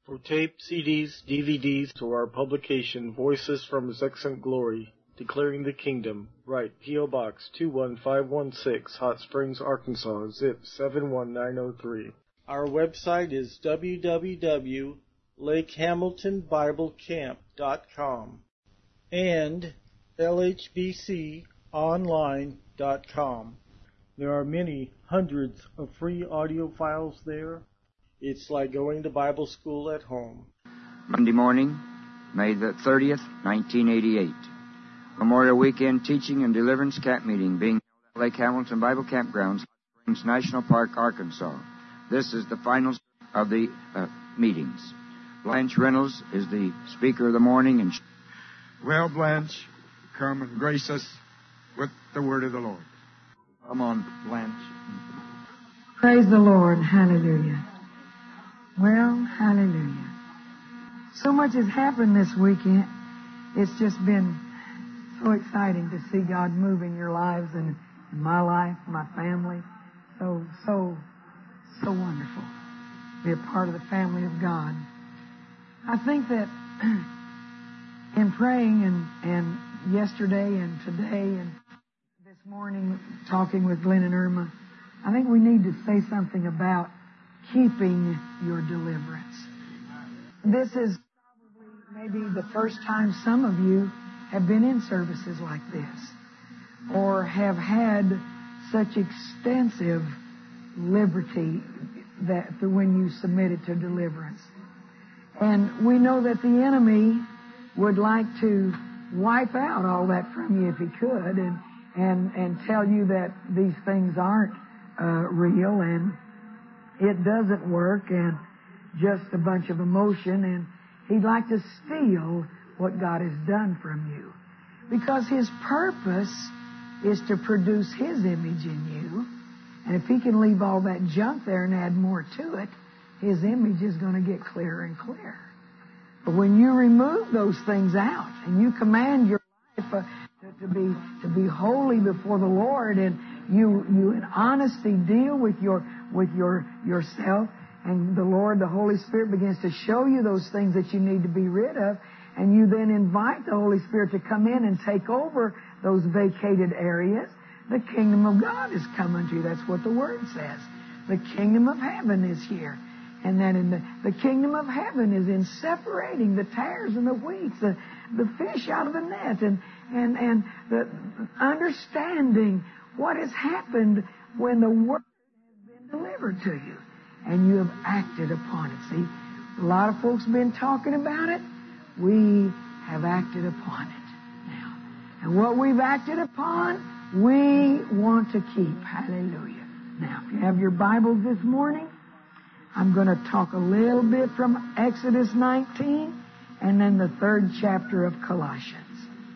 For tape, CDs, DVDs, to our publication, Voices from His Excellent Glory, Declaring the Kingdom, write P.O. Box 21516, Hot Springs, Arkansas, zip 71903. Our website is www.lakehamiltonbiblecamp.com and lhbconline.com. There are many hundreds of free audio files there. It's like going to Bible school at home. Monday morning, May the 30th, 1988. Memorial Weekend Teaching and Deliverance Camp Meeting being held at Lake Hamilton Bible Campgrounds, Hot Springs National Park, Arkansas. This is the final of the meetings. Blanche Reynolds is the speaker of the morning. And well, Blanche, come and grace us with the word of the Lord. Come on, Blanche. Praise the Lord. Hallelujah. Well, hallelujah. So much has happened this weekend. It's just been so exciting to see God move in your lives and in my life, my family. So wonderful. Be a part of the family of God. I think that in praying and yesterday and today and this morning talking with Glenn and Irma, I think we need to say something about keeping your deliverance. This is probably maybe the first time some of you have been in services like this or have had such extensive liberty that when you submitted to deliverance. And we know that the enemy would like to wipe out all that from you if he could and tell you that these things aren't real and it doesn't work and just a bunch of emotion, and he'd like to steal what God has done from you. Because his purpose is to produce his image in you, and if he can leave all that junk there and add more to it, his image is going to get clearer and clearer. But when you remove those things out and you command your life to be holy before the Lord, and you in honesty deal with yourself, and the Lord, the Holy Spirit, begins to show you those things that you need to be rid of, and you then invite the Holy Spirit to come in and take over those vacated areas, the kingdom of God is coming to you. That's what the Word says. The kingdom of heaven is here. And then the kingdom of heaven is in separating the tares and the wheat, the fish out of the net, and the understanding what has happened when the Word has been delivered to you and you have acted upon it. See, a lot of folks have been talking about it. We have acted upon it now. And what we've acted upon, we want to keep. Hallelujah. Now, if you have your Bibles this morning, I'm going to talk a little bit from Exodus 19 and then the 3rd chapter of Colossians.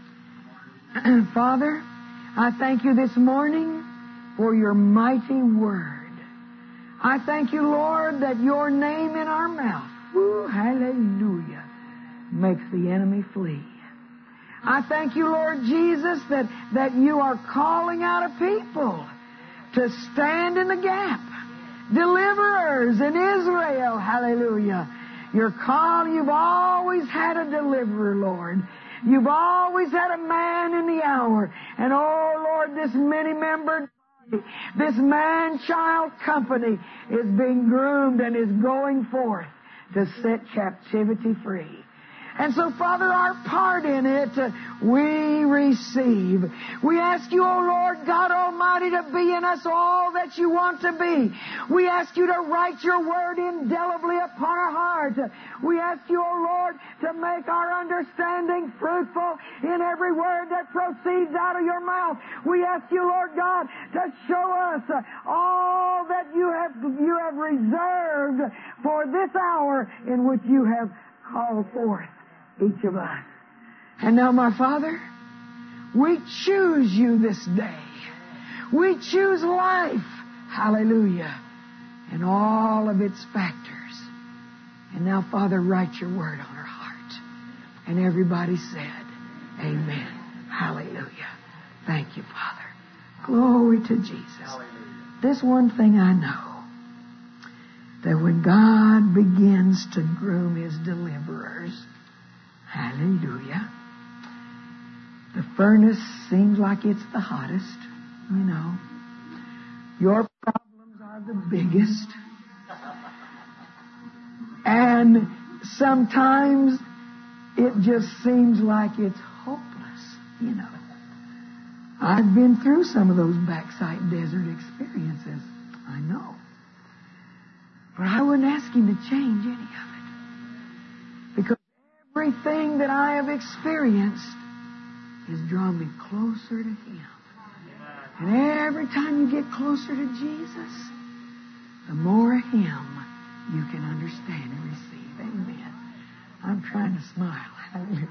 Father, I thank you this morning for your mighty word. I thank you, Lord, that your name in our mouth, woo, hallelujah, makes the enemy flee. I thank you, Lord Jesus, that you are calling out a people to stand in the gap. Deliverers in Israel, hallelujah. You're calling, you've always had a deliverer, Lord. You've always had a man in the hour. And oh, Lord, this many-membered body, this man-child company is being groomed and is going forth to set captivity free. And so, Father, our part in it, we receive. We ask you, O Lord God Almighty, to be in us all that you want to be. We ask you to write your word indelibly upon our heart. We ask you, O Lord, to make our understanding fruitful in every word that proceeds out of your mouth. We ask you, Lord God, to show us all that you have reserved for this hour in which you have called forth each of us. And now, my Father, we choose you this day. We choose life, hallelujah, in all of its factors. And now, Father, write your word on our heart. And everybody said, amen. Hallelujah. Thank you, Father. Glory to Jesus. Hallelujah. This one thing I know, that when God begins to groom His deliverers, hallelujah, the furnace seems like it's the hottest, you know. Your problems are the biggest. And sometimes it just seems like it's hopeless, you know. I've been through some of those backside desert experiences. I know. But I wouldn't ask Him to change any of it. Because everything that I have experienced has drawn me closer to Him. And every time you get closer to Jesus, the more of Him you can understand and receive. Amen. I'm trying to smile. Hallelujah.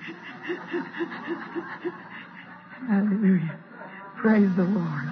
Hallelujah. Praise the Lord.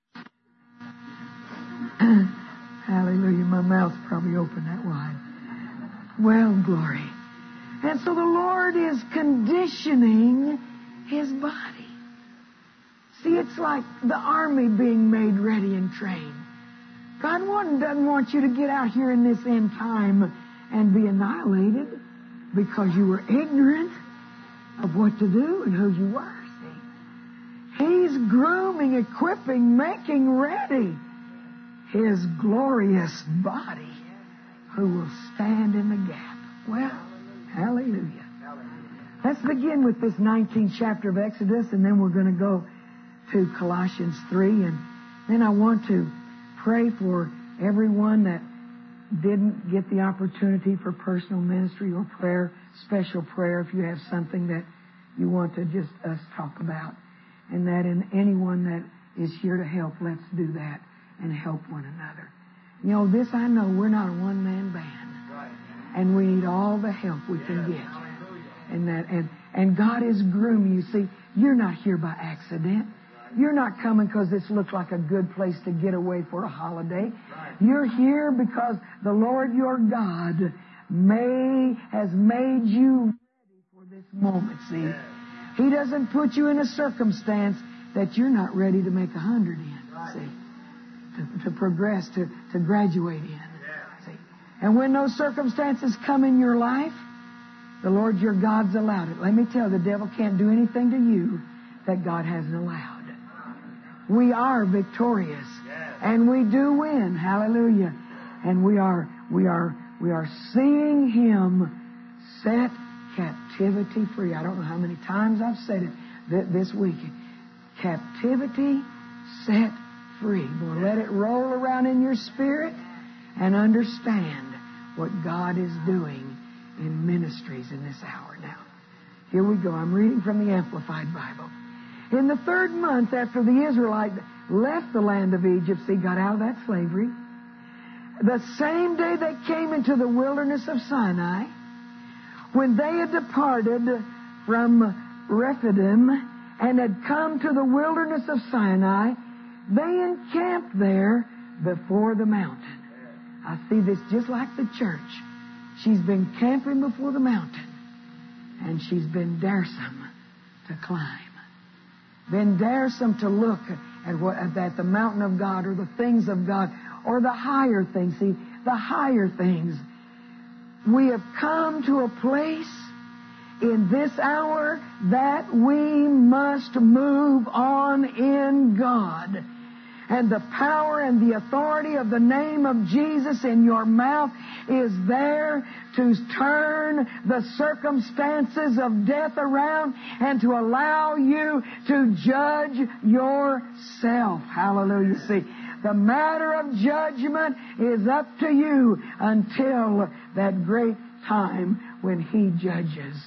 Hallelujah. My mouth's probably open that wide. Well, glory. And so the Lord is conditioning His body. See, it's like the army being made ready and trained. God doesn't want you to get out here in this end time and be annihilated because you were ignorant of what to do and who you were. See? He's grooming, equipping, making ready His glorious body who will stand in the gap. Well, hallelujah. Let's begin with this 19th chapter of Exodus, and then we're going to go to Colossians 3, and then I want to pray for everyone that didn't get the opportunity for personal ministry or prayer, special prayer, if you have something that you want to just us talk about. And that in anyone that is here to help, let's do that and help one another. You know, this I know, we're not a one-man band. And we need all the help we can get. And God is grooming you. See, you're not here by accident. You're not coming because this looks like a good place to get away for a holiday. You're here because the Lord your God has made you ready for this moment, see. He doesn't put you in a circumstance that you're not ready to make 100 in, see. To progress, to graduate in, see. And when those circumstances come in your life, the Lord your God's allowed it. Let me tell you, the devil can't do anything to you that God hasn't allowed. We are victorious. And we do win. Hallelujah. And we are seeing Him set captivity free. I don't know how many times I've said it this week. Captivity set free. Boy, let it roll around in your spirit and understand what God is doing in ministries in this hour now. Here we go. I'm reading from the Amplified Bible. In the 3rd month after the Israelites left the land of Egypt, see, got out of that slavery, the same day they came into the wilderness of Sinai, when they had departed from Rephidim and had come to the wilderness of Sinai, they encamped there before the mountain. I see this just like the church. She's been camping before the mountain, and she's been daresome to climb. Been daresome to look at the mountain of God or the things of God or the higher things. See, the higher things. We have come to a place in this hour that we must move on in God. And the power and the authority of the name of Jesus in your mouth is there to turn the circumstances of death around and to allow you to judge yourself. Hallelujah. See, the matter of judgment is up to you until that great time when He judges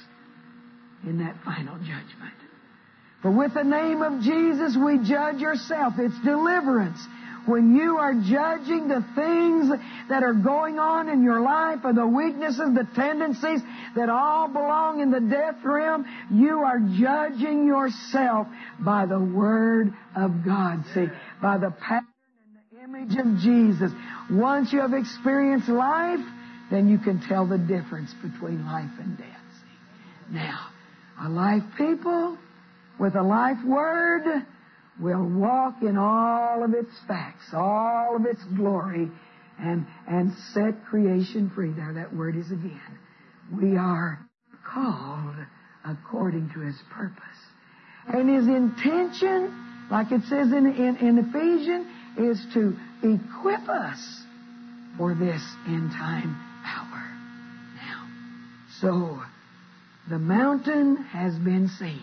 in that final judgment. For with the name of Jesus, we judge yourself. It's deliverance. When you are judging the things that are going on in your life, or the weaknesses, the tendencies that all belong in the death realm, you are judging yourself by the Word of God. See, by the pattern and the image of Jesus. Once you have experienced life, then you can tell the difference between life and death. See? Now, a life people with a life word will walk in all of its facts, all of its glory, and set creation free. There, that word is again. We are called according to His purpose. And His intention, like it says in Ephesians, is to equip us for this end time hour. Now, so the mountain has been seen.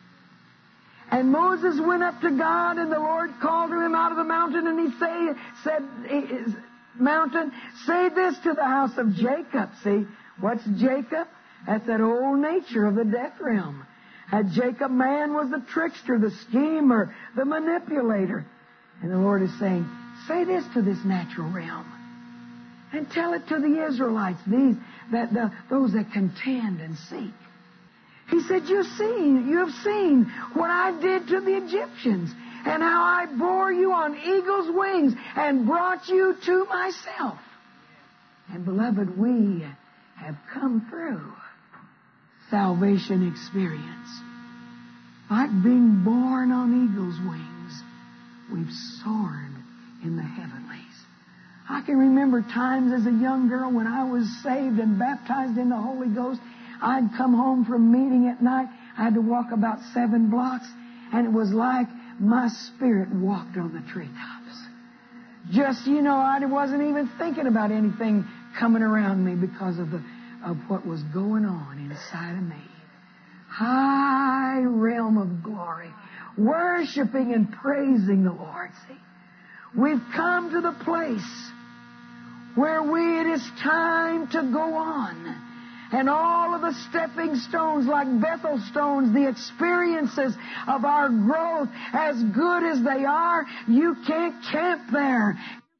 And Moses went up to God, and the Lord called to him out of the mountain, and he said, mountain, say this to the house of Jacob. See, what's Jacob? That's that old nature of the death realm. Jacob, man, was the trickster, the schemer, the manipulator. And the Lord is saying, say this to this natural realm. And tell it to the Israelites, those that contend and seek. He said, you have seen what I did to the Egyptians, and how I bore you on eagle's wings and brought you to myself. And beloved, we have come through salvation experience. Like being born on eagle's wings, we've soared in the heavenlies. I can remember times as a young girl when I was saved and baptized in the Holy Ghost. I'd come home from meeting at night. I had to walk about 7 blocks, and it was like my spirit walked on the treetops. Just, I wasn't even thinking about anything coming around me because of what was going on inside of me. High realm of glory, worshiping and praising the Lord. See, we've come to the place where it is time to go on. And all of the stepping stones, like Bethel stones, the experiences of our growth, as good as they are, you can't camp there.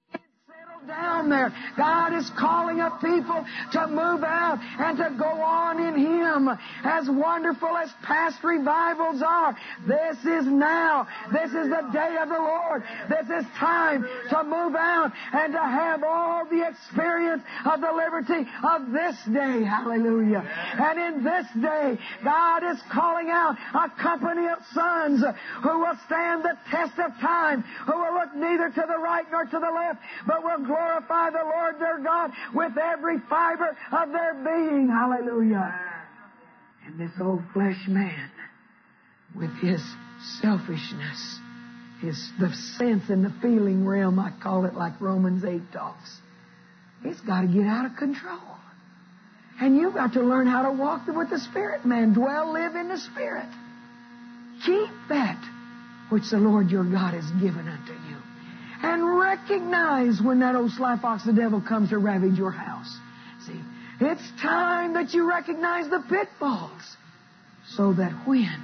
Down there. God is calling up people to move out and to go on in Him. As wonderful as past revivals are, this is now. This is the day of the Lord. This is time to move out and to have all the experience of the liberty of this day. Hallelujah. And in this day, God is calling out a company of sons who will stand the test of time, who will look neither to the right nor to the left, but will glorify the Lord their God with every fiber of their being. Hallelujah. And this old flesh man, with his selfishness, the sense and the feeling realm, I call it, like Romans 8 talks, it's got to get out of control. And you've got to learn how to walk with the Spirit man. Dwell, live in the Spirit. Keep that which the Lord your God has given unto you. And recognize when that old sly fox, the devil, comes to ravage your house. See, it's time that you recognize the pitfalls, so that when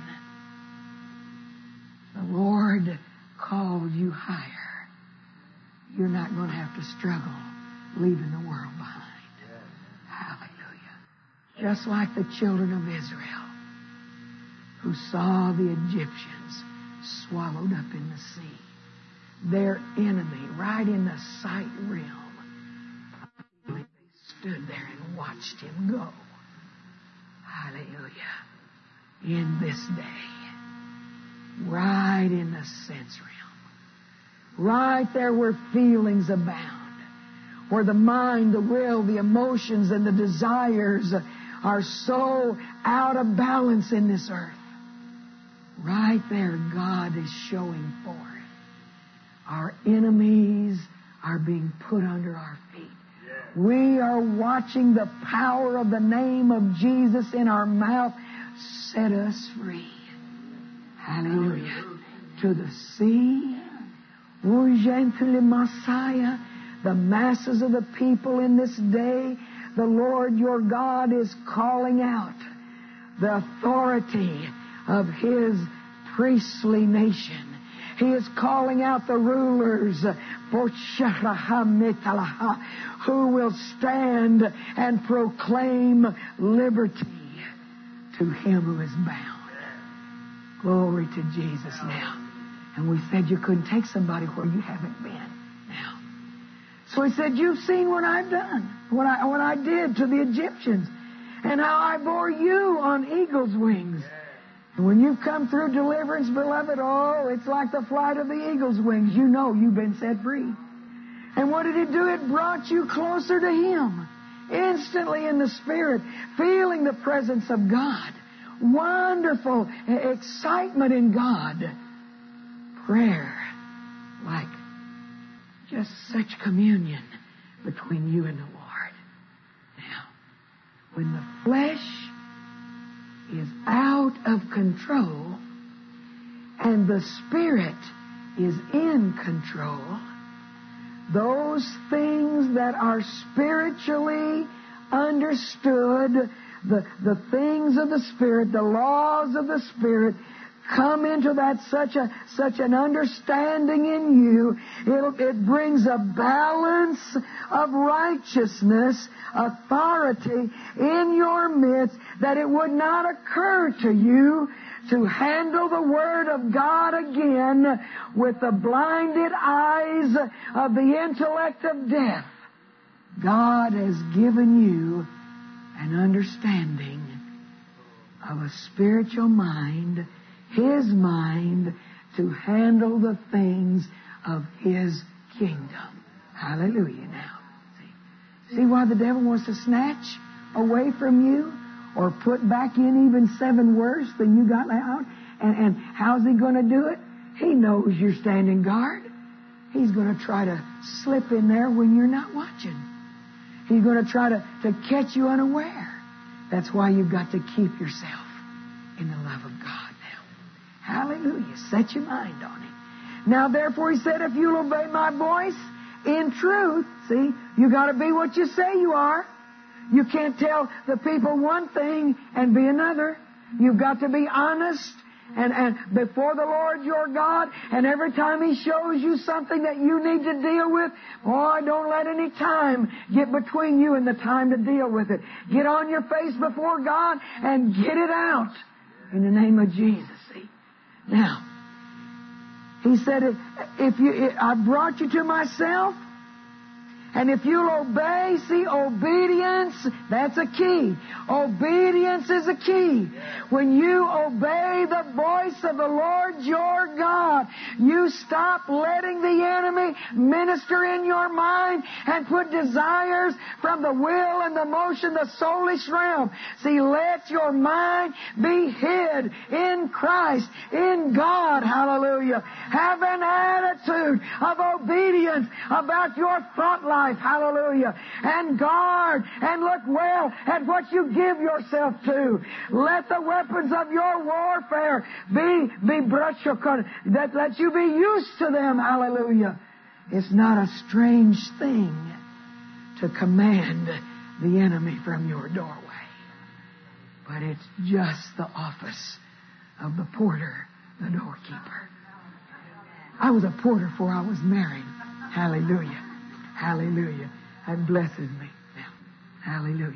the Lord calls you higher, you're not going to have to struggle leaving the world behind. Hallelujah. Just like the children of Israel, who saw the Egyptians swallowed up in the sea. Their enemy, right in the sight realm. They stood there and watched him go. Hallelujah. In this day, right in the sense realm, right there where feelings abound, where the mind, the will, the emotions, and the desires are so out of balance in this earth. Right there, God is showing forth. Our enemies are being put under our feet. We are watching the power of the name of Jesus in our mouth set us free. Hallelujah. To the sea, urgently Messiah, the masses of the people in this day, the Lord your God is calling out the authority of His priestly nation. He is calling out the rulers who will stand and proclaim liberty to him who is bound. Glory to Jesus now. And we said you couldn't take somebody where you haven't been now. So He said, you've seen what I've done, what I did to the Egyptians, and how I bore you on eagle's wings. And when you come through deliverance, beloved, it's like the flight of the eagle's wings. You know you've been set free. And what did it do? It brought you closer to Him. Instantly in the Spirit, feeling the presence of God. Wonderful excitement in God. Prayer, like just such communion between you and the Lord. Now, when the flesh is out of control and the Spirit is in control, those things that are spiritually understood, the things of the Spirit, the laws of the Spirit, come into that such an understanding in you. It brings a balance of righteousness, authority in your midst, that it would not occur to you to handle the Word of God again with the blinded eyes of the intellect of death. God has given you an understanding of a spiritual mind, His mind, to handle the things of His kingdom. Hallelujah now. See why the devil wants to snatch away from you or put back in even 7 worse than you got out? And how's he going to do it? He knows you're standing guard. He's going to try to slip in there when you're not watching. He's going to try to catch you unaware. That's why you've got to keep yourself in the love of God now. Hallelujah. Set your mind on Him. Now, therefore, He said, if you'll obey my voice in truth, see, you got to be what you say you are. You can't tell the people one thing and be another. You've got to be honest and before the Lord your God, and every time He shows you something that you need to deal with, boy, don't let any time get between you and the time to deal with it. Get on your face before God and get it out in the name of Jesus. See? Now, He said, I brought you to myself, and if you'll obey, see, obedience, that's a key. Obedience is a key. When you obey the voice of the Lord your God, you stop letting the enemy minister in your mind and put desires from the will and the motion, the soulish realm. See, let your mind be hid in Christ, in God, hallelujah. Have an attitude of obedience about your thought life. Hallelujah. And guard and look well at what you give yourself to. Let the weapons of your warfare be that you be used to them. Hallelujah. It's not a strange thing to command the enemy from your doorway. But it's just the office of the porter, the doorkeeper. I was a porter before I was married. Hallelujah. Hallelujah. That blesses me now. Hallelujah.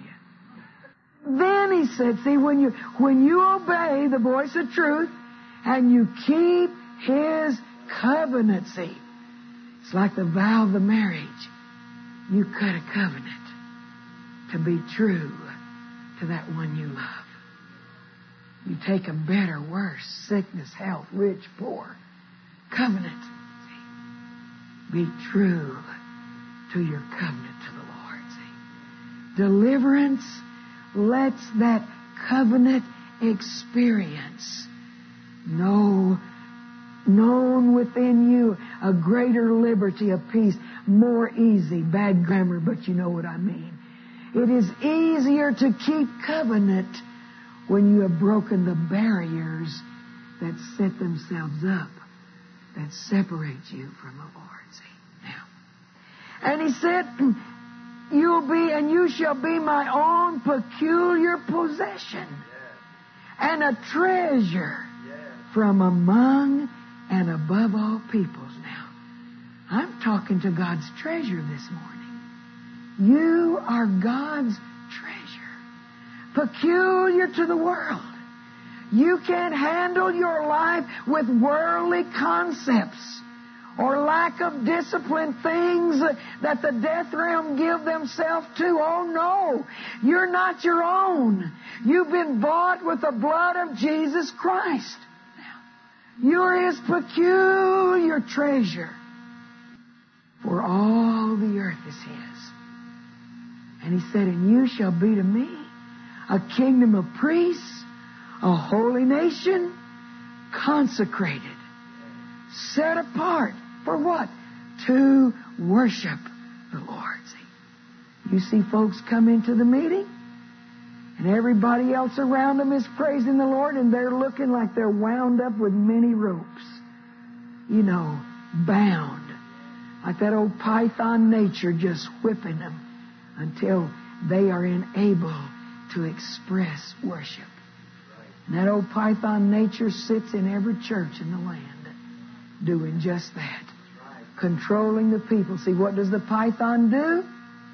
Then He said, see, when you obey the voice of truth and you keep His covenant, see, it's like the vow of the marriage. You cut a covenant to be true to that one you love. You take a better, worse, sickness, health, rich, poor. Covenant. See? Be true to your covenant to the Lord. See? Deliverance lets that covenant experience known within you a greater liberty of peace, more easy. Bad grammar, but you know what I mean. It is easier to keep covenant when you have broken the barriers that set themselves up, that separate you from the Lord. See? Now, and He said, you shall be my own peculiar possession and a treasure from among and above all peoples. Now, I'm talking to God's treasure this morning. You are God's treasure, peculiar to the world. You can't handle your life with worldly concepts or lack of discipline, things that the death realm give themselves to. Oh no, you're not your own. You've been bought with the blood of Jesus Christ. Now, you're His peculiar treasure. For all the earth is His. And He said, and you shall be to me a kingdom of priests, a holy nation, consecrated, set apart. For what? To worship the Lord. See? You see folks come into the meeting, and everybody else around them is praising the Lord, and they're looking like they're wound up with many ropes. You know, bound. Like that old python nature just whipping them until they are unable to express worship. And that old python nature sits in every church in the land doing just that. Controlling the people. See, what does the python do?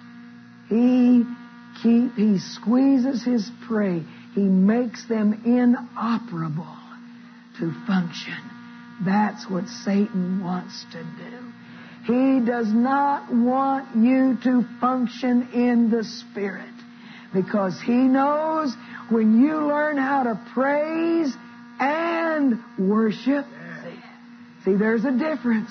He squeezes his prey. He makes them inoperable to function. That's what Satan wants to do. He does not want you to function in the Spirit, because He knows when you learn how to praise and worship. See, there's a difference.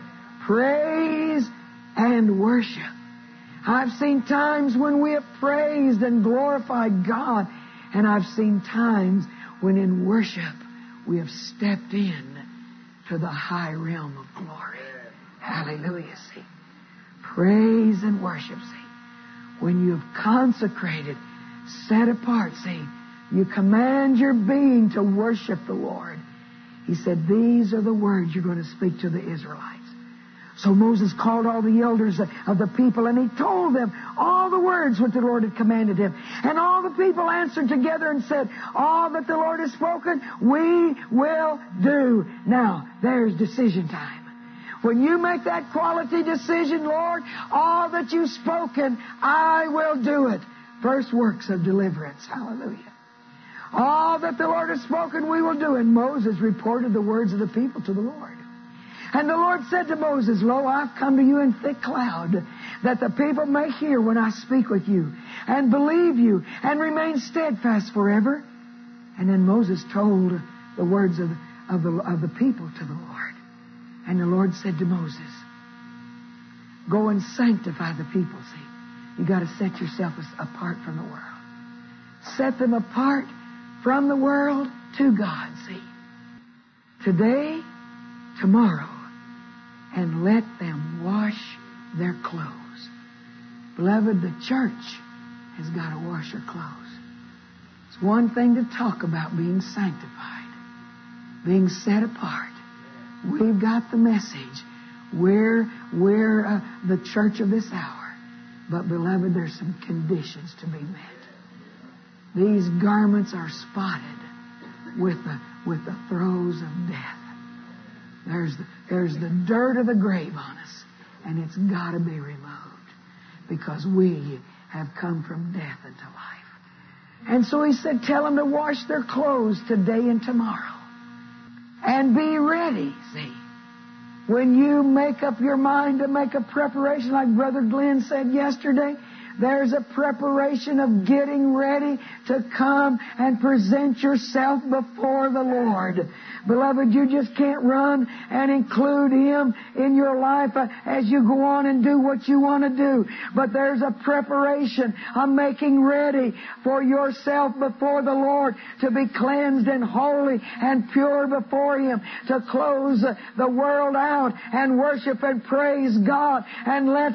Praise and worship. I've seen times when we have praised and glorified God, and I've seen times when in worship we have stepped in to the high realm of glory. Hallelujah, see. Praise and worship, see. When you've consecrated, set apart, see, you command your being to worship the Lord. He said, these are the words you're going to speak to the Israelites. So Moses called all the elders of the people, and he told them all the words which the Lord had commanded him. And all the people answered together and said, all that the Lord has spoken, we will do. Now, there's decision time. When you make that quality decision, Lord, all that you've spoken, I will do it. First works of deliverance. Hallelujah. All that the Lord has spoken, we will do. And Moses reported the words of the people to the Lord. And the Lord said to Moses, lo, I've come to you in thick cloud, that the people may hear when I speak with you, and believe you, and remain steadfast forever. And then Moses told the words of the people to the Lord. And the Lord said to Moses, go and sanctify the people. See, you got to set yourself apart from the world. Set them apart from the world to God. See, today, tomorrow, and let them wash their clothes. Beloved, the church has got to wash her clothes. It's one thing to talk about being sanctified, being set apart. We've got the message. We're the church of this hour. But, beloved, there's some conditions to be met. These garments are spotted with the throes of death. There's the dirt of the grave on us, and it's got to be removed, because we have come from death into life. And so He said, tell them to wash their clothes today and tomorrow. And be ready, see. When you make up your mind to make a preparation, like Brother Glenn said yesterday, there's a preparation of getting ready to come and present yourself before the Lord. Beloved, you just can't run and include Him in your life as you go on and do what you want to do. But there's a preparation of making ready for yourself before the Lord to be cleansed and holy and pure before Him, to close the world out and worship and praise God, and let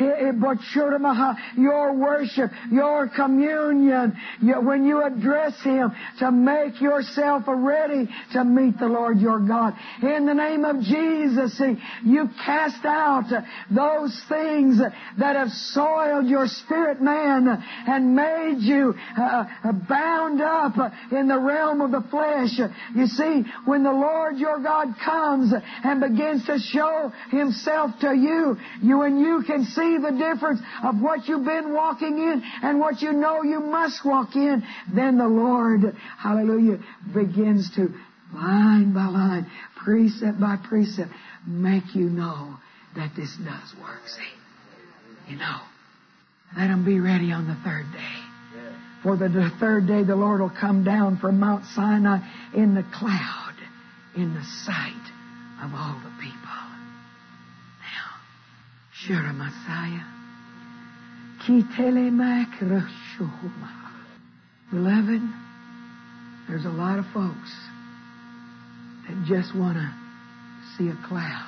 your worship, your communion, when you address Him, to make yourself ready to meet the Lord your God. In the name of Jesus, you cast out those things that have soiled your spirit man and made you bound up in the realm of the flesh. You see, when the Lord your God comes and begins to show Himself to you, and you can see the difference of what you've been walking in and what you know you must walk in, then the Lord, hallelujah, begins to line by line, precept by precept, make you know that this does work. See, you know, let them be ready on the third day. For the third day the Lord will come down from Mount Sinai in the cloud, in the sight of all the people. Now, Shura Messiah. Kitelemak Rashuhuma. Beloved, there's a lot of folks that just want to see a cloud.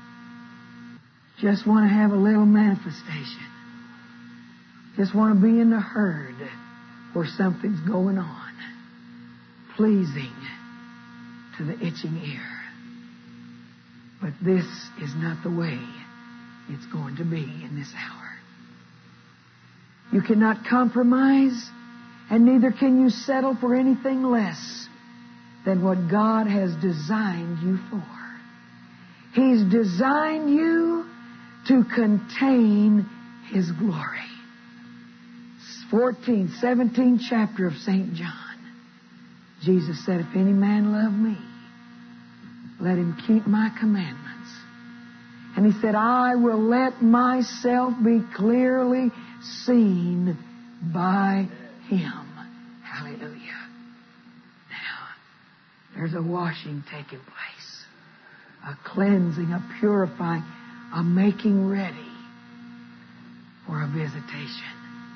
Just want to have a little manifestation. Just want to be in the herd where something's going on, pleasing to the itching ear. But this is not the way it's going to be in this hour. You cannot compromise, and neither can you settle for anything less than what God has designed you for. He's designed you to contain His glory. 17th chapter of St. John. Jesus said, if any man love me, let him keep my commandments. And He said, I will let myself be clearly seen by Him. Hallelujah. Now, there's a washing taking place, a cleansing, a purifying, a making ready for a visitation.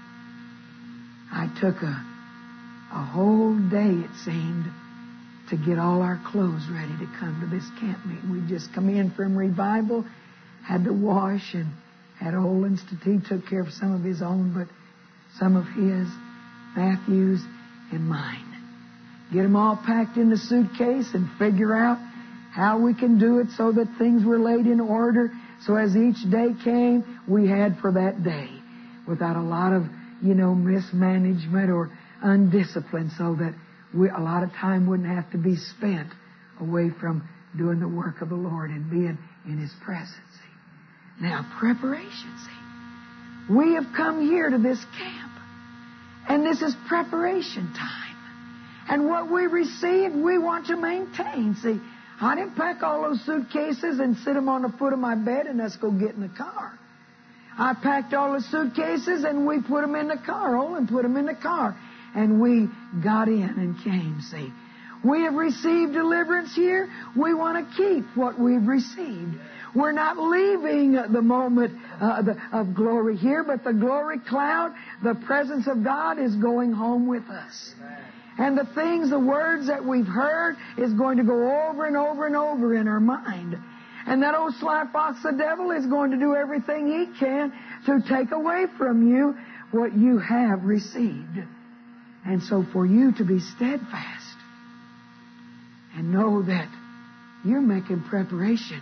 I took a whole day, it seemed, to get all our clothes ready to come to this camp meeting. We'd just come in from revival, had to wash, and had old Institute took care of some of his own, but some of his, Matthew's, and mine. Get them all packed in the suitcase and figure out how we can do it so that things were laid in order. So as each day came, we had for that day, without a lot of, mismanagement or undiscipline, so that a lot of time wouldn't have to be spent away from doing the work of the Lord and being in His presence. Now, preparation, see. We have come here to this camp, and this is preparation time. And what we receive, we want to maintain. See, I didn't pack all those suitcases and sit them on the foot of my bed and let's go get in the car. I packed all the suitcases and we put them in the car, Olin put them in the car. And we got in and came, see. We have received deliverance here. We want to keep what we've received. We're not leaving the moment of glory here, but the glory cloud, the presence of God is going home with us. And the things, the words that we've heard is going to go over and over and over in our mind. And that old sly fox, the devil, is going to do everything he can to take away from you what you have received. And so for you to be steadfast and know that you're making preparation,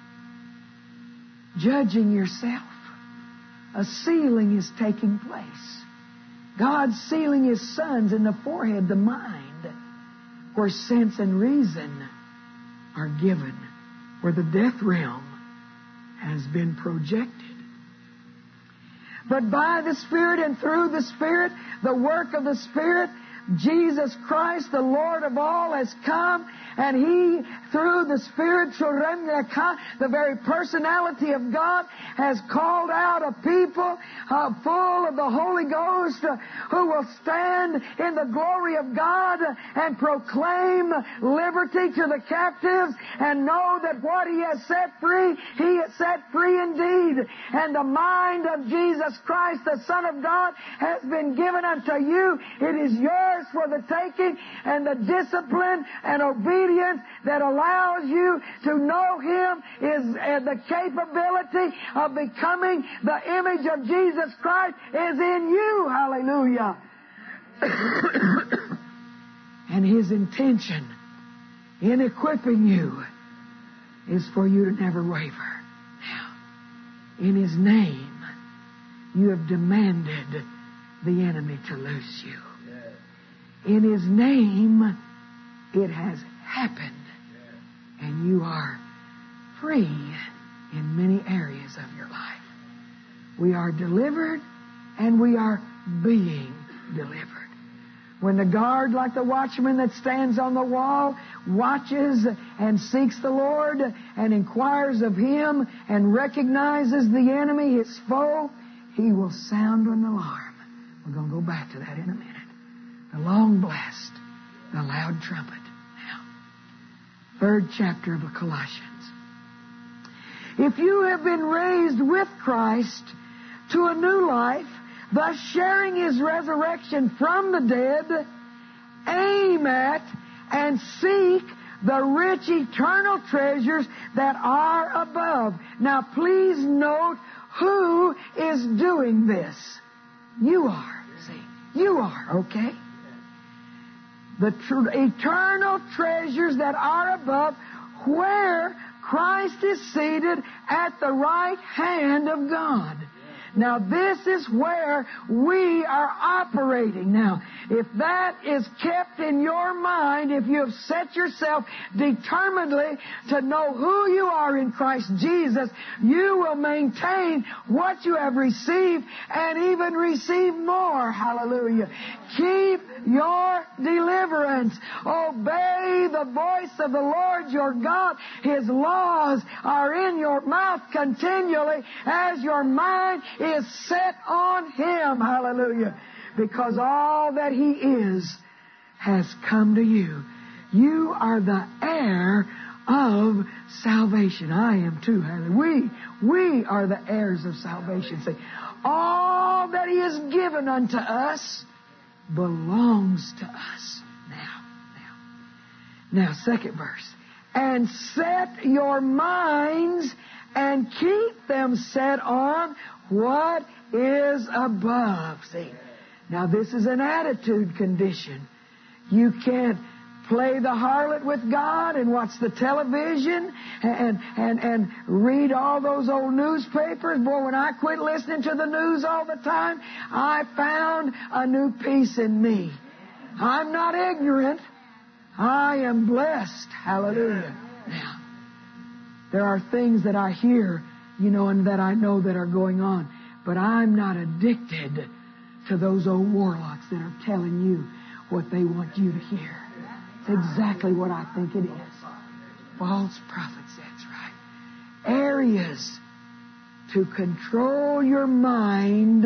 judging yourself, a sealing is taking place. God's sealing His sons in the forehead, the mind, where sense and reason are given, where the death realm has been projected. But by the Spirit and through the Spirit, the work of the Spirit, Jesus Christ, the Lord of all, has come, and He, through the Spirit, the very personality of God, has called out a people full of the Holy Ghost who will stand in the glory of God and proclaim liberty to the captives and know that what He has set free, He has set free indeed. And the mind of Jesus Christ, the Son of God, has been given unto you. It is yours for the taking, and the discipline and obedience that allows you to know Him is the capability of becoming the image of Jesus Christ is in you. Hallelujah. And His intention in equipping you is for you to never waver. Now, in His name, you have demanded the enemy to loose you. In His name, it has happened. And you are free in many areas of your life. We are delivered, and we are being delivered. When the guard, like the watchman that stands on the wall, watches and seeks the Lord and inquires of Him and recognizes the enemy, his foe, he will sound an alarm. We're going to go back to that in a minute. The long blast, the loud trumpet. Now, 3rd chapter of Colossians. If you have been raised with Christ to a new life, thus sharing His resurrection from the dead, aim at and seek the rich eternal treasures that are above. Now please note who is doing this. You are. See, you are, okay? The eternal treasures that are above, where Christ is seated at the right hand of God. Now, this is where we are operating. Now, if that is kept in your mind, if you have set yourself determinedly to know who you are in Christ Jesus, you will maintain what you have received and even receive more. Hallelujah. Keep your deliverance. Obey the voice of the Lord your God. His laws are in your mouth continually as your mind is set on Him. Hallelujah. Because all that He is has come to you. You are the heir of salvation. I am too. Hallelujah. We are the heirs of salvation. See, all that He has given unto us belongs to us. Now, second verse. And set your minds and keep them set on what is above. See, now this is an attitude condition. You can't play the harlot with God and watch the television and read all those old newspapers. Boy, when I quit listening to the news all the time, I found a new peace in me. I'm not ignorant. I am blessed. Hallelujah. Now, there are things that I hear, and that I know that are going on. But I'm not addicted to those old warlocks that are telling you what they want you to hear. It's exactly what I think it is. False prophets, that's right. Areas to control your mind,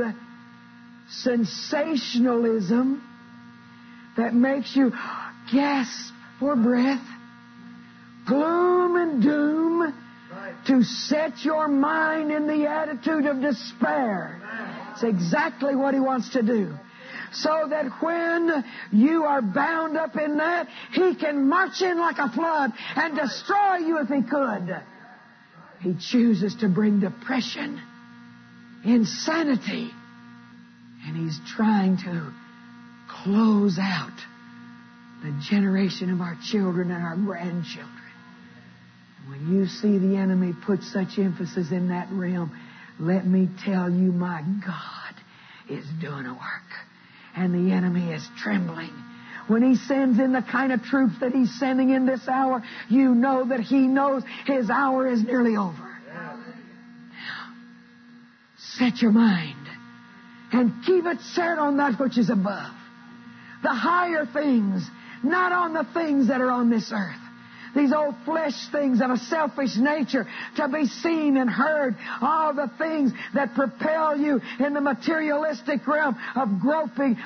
sensationalism that makes you gasp for breath, gloom and doom, to set your mind in the attitude of despair. It's exactly what he wants to do. So that when you are bound up in that, he can march in like a flood and destroy you if he could. He chooses to bring depression, insanity, and he's trying to close out the generation of our children and our grandchildren. When you see the enemy put such emphasis in that realm, let me tell you, my God is doing a work. And the enemy is trembling. When he sends in the kind of troops that he's sending in this hour, you know that he knows his hour is nearly over. Now, set your mind and keep it set on that which is above. The higher things, not on the things that are on this earth. These old flesh things of a selfish nature to be seen and heard. All the things that propel you in the materialistic realm of grasping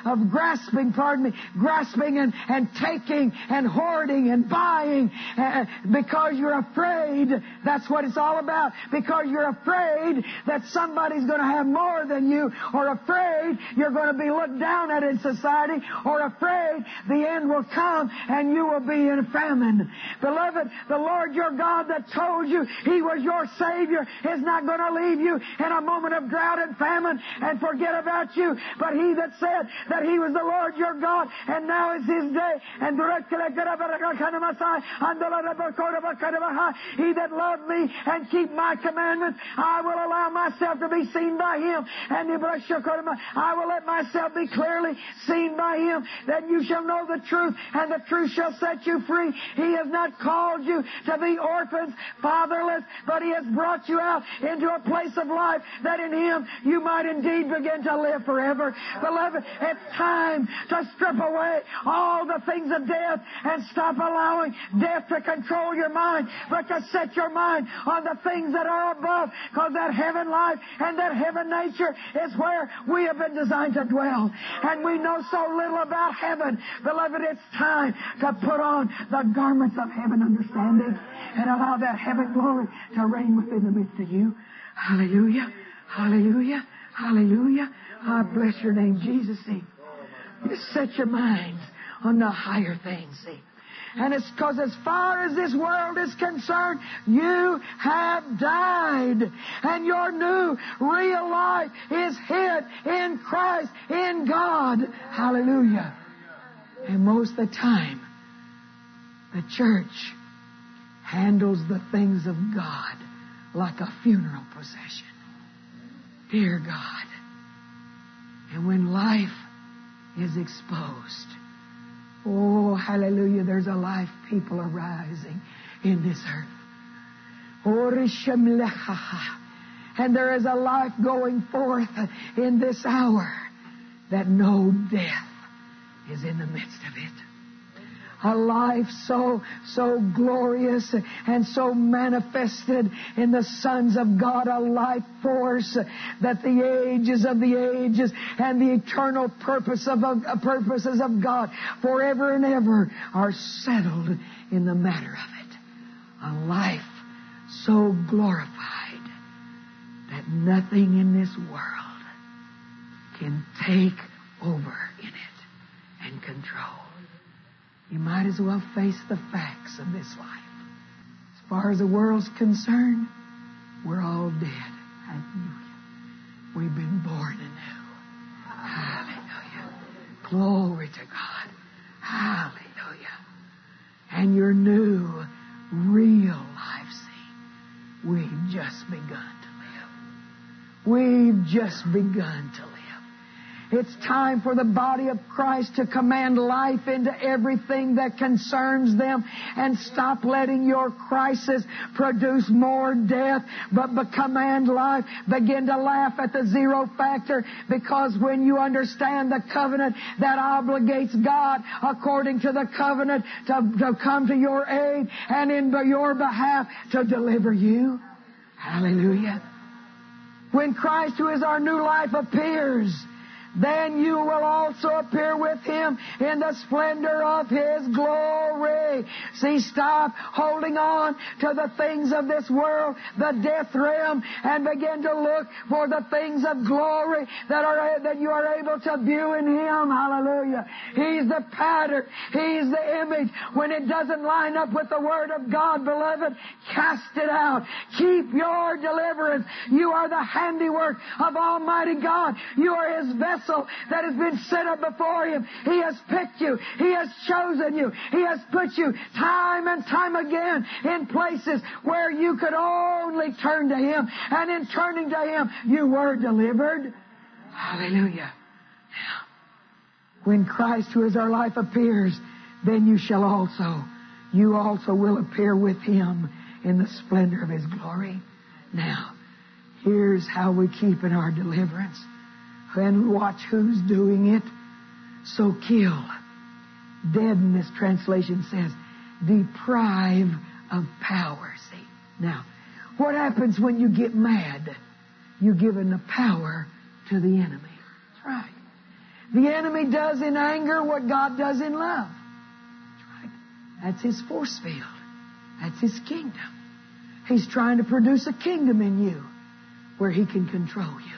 and taking and hoarding and buying because you're afraid. That's what it's all about. Because you're afraid that somebody's going to have more than you, or afraid you're going to be looked down at in society, or afraid the end will come and you will be in famine. Beloved, the Lord your God that told you He was your Savior is not going to leave you in a moment of drought and famine and forget about you. But He that said that He was the Lord your God and now is His day, and He that loved me and keep my commandments, I will allow myself to be seen by Him, and I will let myself be clearly seen by Him. Then you shall know the truth, and the truth shall set you free. He has not called you to be orphans, fatherless, but He has brought you out into a place of life that in Him you might indeed begin to live forever. Beloved, it's time to strip away all the things of death and stop allowing death to control your mind, but to set your mind on the things that are above, because that heaven life and that heaven nature is where we have been designed to dwell. And we know so little about heaven. Beloved, it's time to put on the garments of heaven. heaven understanding and allow that heaven glory to reign within the midst of you. Hallelujah. Hallelujah. Hallelujah. I bless your name, Jesus. See, just set your minds on the higher things. See. And it's because as far as this world is concerned, you have died. And your new real life is hid in Christ, in God. Hallelujah. And most of the time, the church handles the things of God like a funeral procession. Dear God. And when life is exposed, oh, hallelujah, there's a life people are rising in this earth. And there is a life going forth in this hour that no death is in the midst of it. A life so glorious and so manifested in the sons of God, a life force that the ages of the ages and the eternal purposes of God forever and ever are settled in the matter of it. A life so glorified that nothing in this world can take over in it and control. You might as well face the facts of this life. As far as the world's concerned, we're all dead. Hallelujah. We've been born anew. Hallelujah. Glory to God. Hallelujah. And your new, real life, see, we've just begun to live. We've just begun to live. It's time for the body of Christ to command life into everything that concerns them and stop letting your crisis produce more death, but command life. Begin to laugh at the zero factor, because when you understand the covenant that obligates God according to the covenant to come to your aid and in your behalf to deliver you. Hallelujah. When Christ, who is our new life, appears, then you will also appear with Him in the splendor of His glory. See, stop holding on to the things of this world, the death realm, and begin to look for the things of glory that you are able to view in Him. Hallelujah. He's the pattern. He's the image. When it doesn't line up with the Word of God, beloved, cast it out. Keep your deliverance. You are the handiwork of Almighty God. You are His vessel that has been set up before Him. He has picked you. He has chosen you. He has put you time and time again in places where you could only turn to Him. And in turning to Him, you were delivered. Hallelujah. Now, when Christ, who is our life, appears, then you also will appear with Him in the splendor of His glory. Now, here's how we keep in our deliverance. And watch who's doing it. So kill. Dead in this translation says, deprive of power. See? Now, what happens when you get mad? You're giving the power to the enemy. That's right. The enemy does in anger what God does in love. That's right. That's His force field. That's His kingdom. He's trying to produce a kingdom in you where He can control you.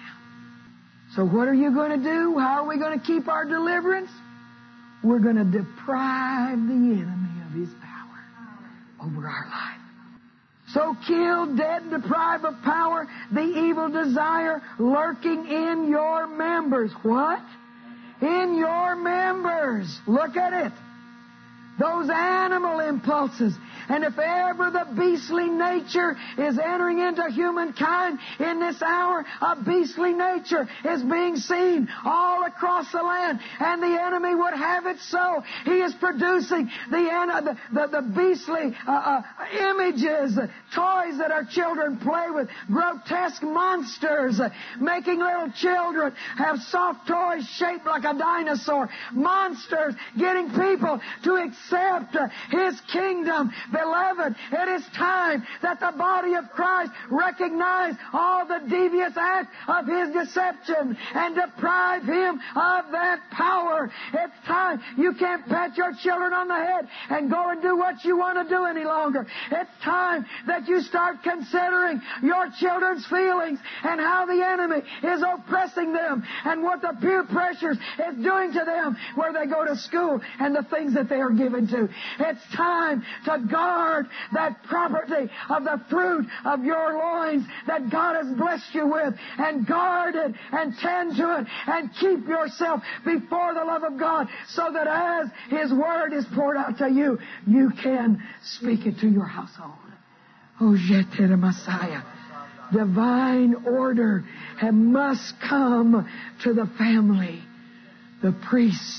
So what are you going to do? How are we going to keep our deliverance? We're going to deprive the enemy of his power over our life. So kill, dead, and deprive of power the evil desire lurking in your members. What? In your members. Look at it. Those animal impulses. And if ever the beastly nature is entering into humankind in this hour, a beastly nature is being seen all across the land. And the enemy would have it so. He is producing the beastly images, toys that our children play with, grotesque monsters, making little children have soft toys shaped like a dinosaur, monsters getting people to accept His kingdom Beloved, it is time that the body of Christ recognize all the devious acts of his deception and deprive him of that power. It's time. You can't pat your children on the head and go and do what you want to do any longer. It's time that you start considering your children's feelings and how the enemy is oppressing them and what the peer pressures is doing to them where they go to school and the things that they are given to. It's time to guard that property of the fruit of your loins that God has blessed you with, and guard it and tend to it and keep yourself before the love of God so that as His Word is poured out to you, you can speak it to your household. Oh, Jetere Messiah. Divine order must come to the family. The priest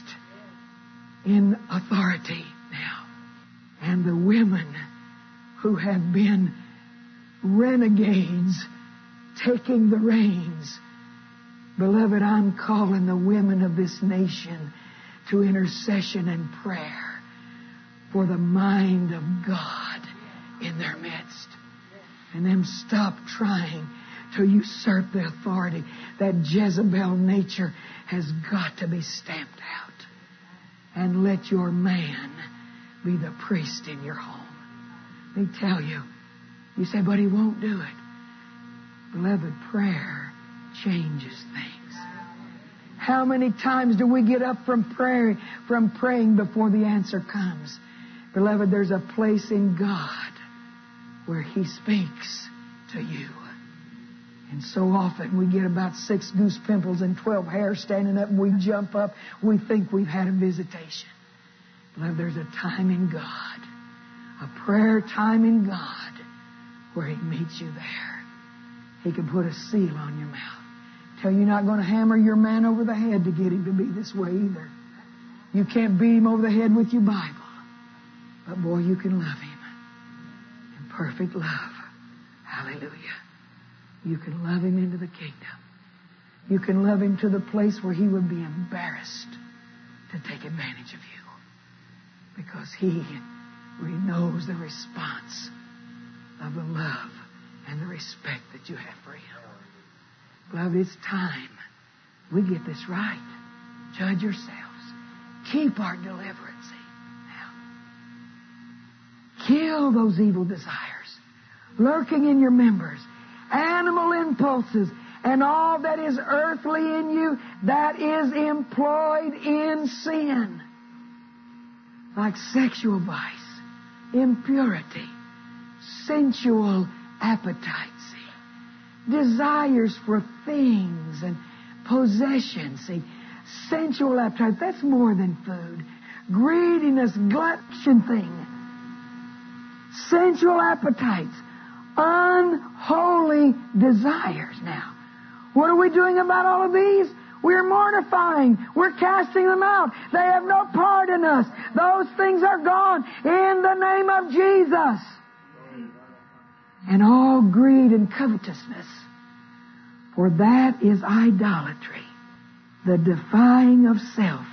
in authority now. And the women who have been renegades taking the reins. Beloved, I'm calling the women of this nation to intercession and prayer for the mind of God in their midst. And them stop trying to usurp the authority. That Jezebel nature has got to be stamped out. And let your man be the priest in your home. They tell you. You say, but he won't do it. Beloved, prayer changes things. How many times do we get up from praying before the answer comes? Beloved, there's a place in God where He speaks to you. And so often we get about 6 goose pimples and 12 hairs standing up and we jump up. We think we've had a visitation. Beloved, there's a time in God, a prayer time in God, where He meets you there. He can put a seal on your mouth. Tell you not going to hammer your man over the head to get him to be this way either. You can't beat him over the head with your Bible. But boy, you can love him in perfect love. Hallelujah. You can love him into the kingdom. You can love him to the place where he would be embarrassed to take advantage of you. Because he knows the response of the love and the respect that you have for him. Beloved, it's time we get this right. Judge yourselves. Keep our deliverance. Now, kill those evil desires lurking in your members, animal impulses, and all that is earthly in you that is employed in sin, like sexual vice, impurity, sensual appetites, desires for things and possessions. See, sensual appetite, that's more than food. Greediness, glutton thing. Sensual appetites. Unholy desires. Now, what are we doing about all of these? We're mortifying. We're casting them out. They have no part in us. Those things are gone in the name of Jesus. And all greed and covetousness, for that is idolatry, the deifying of self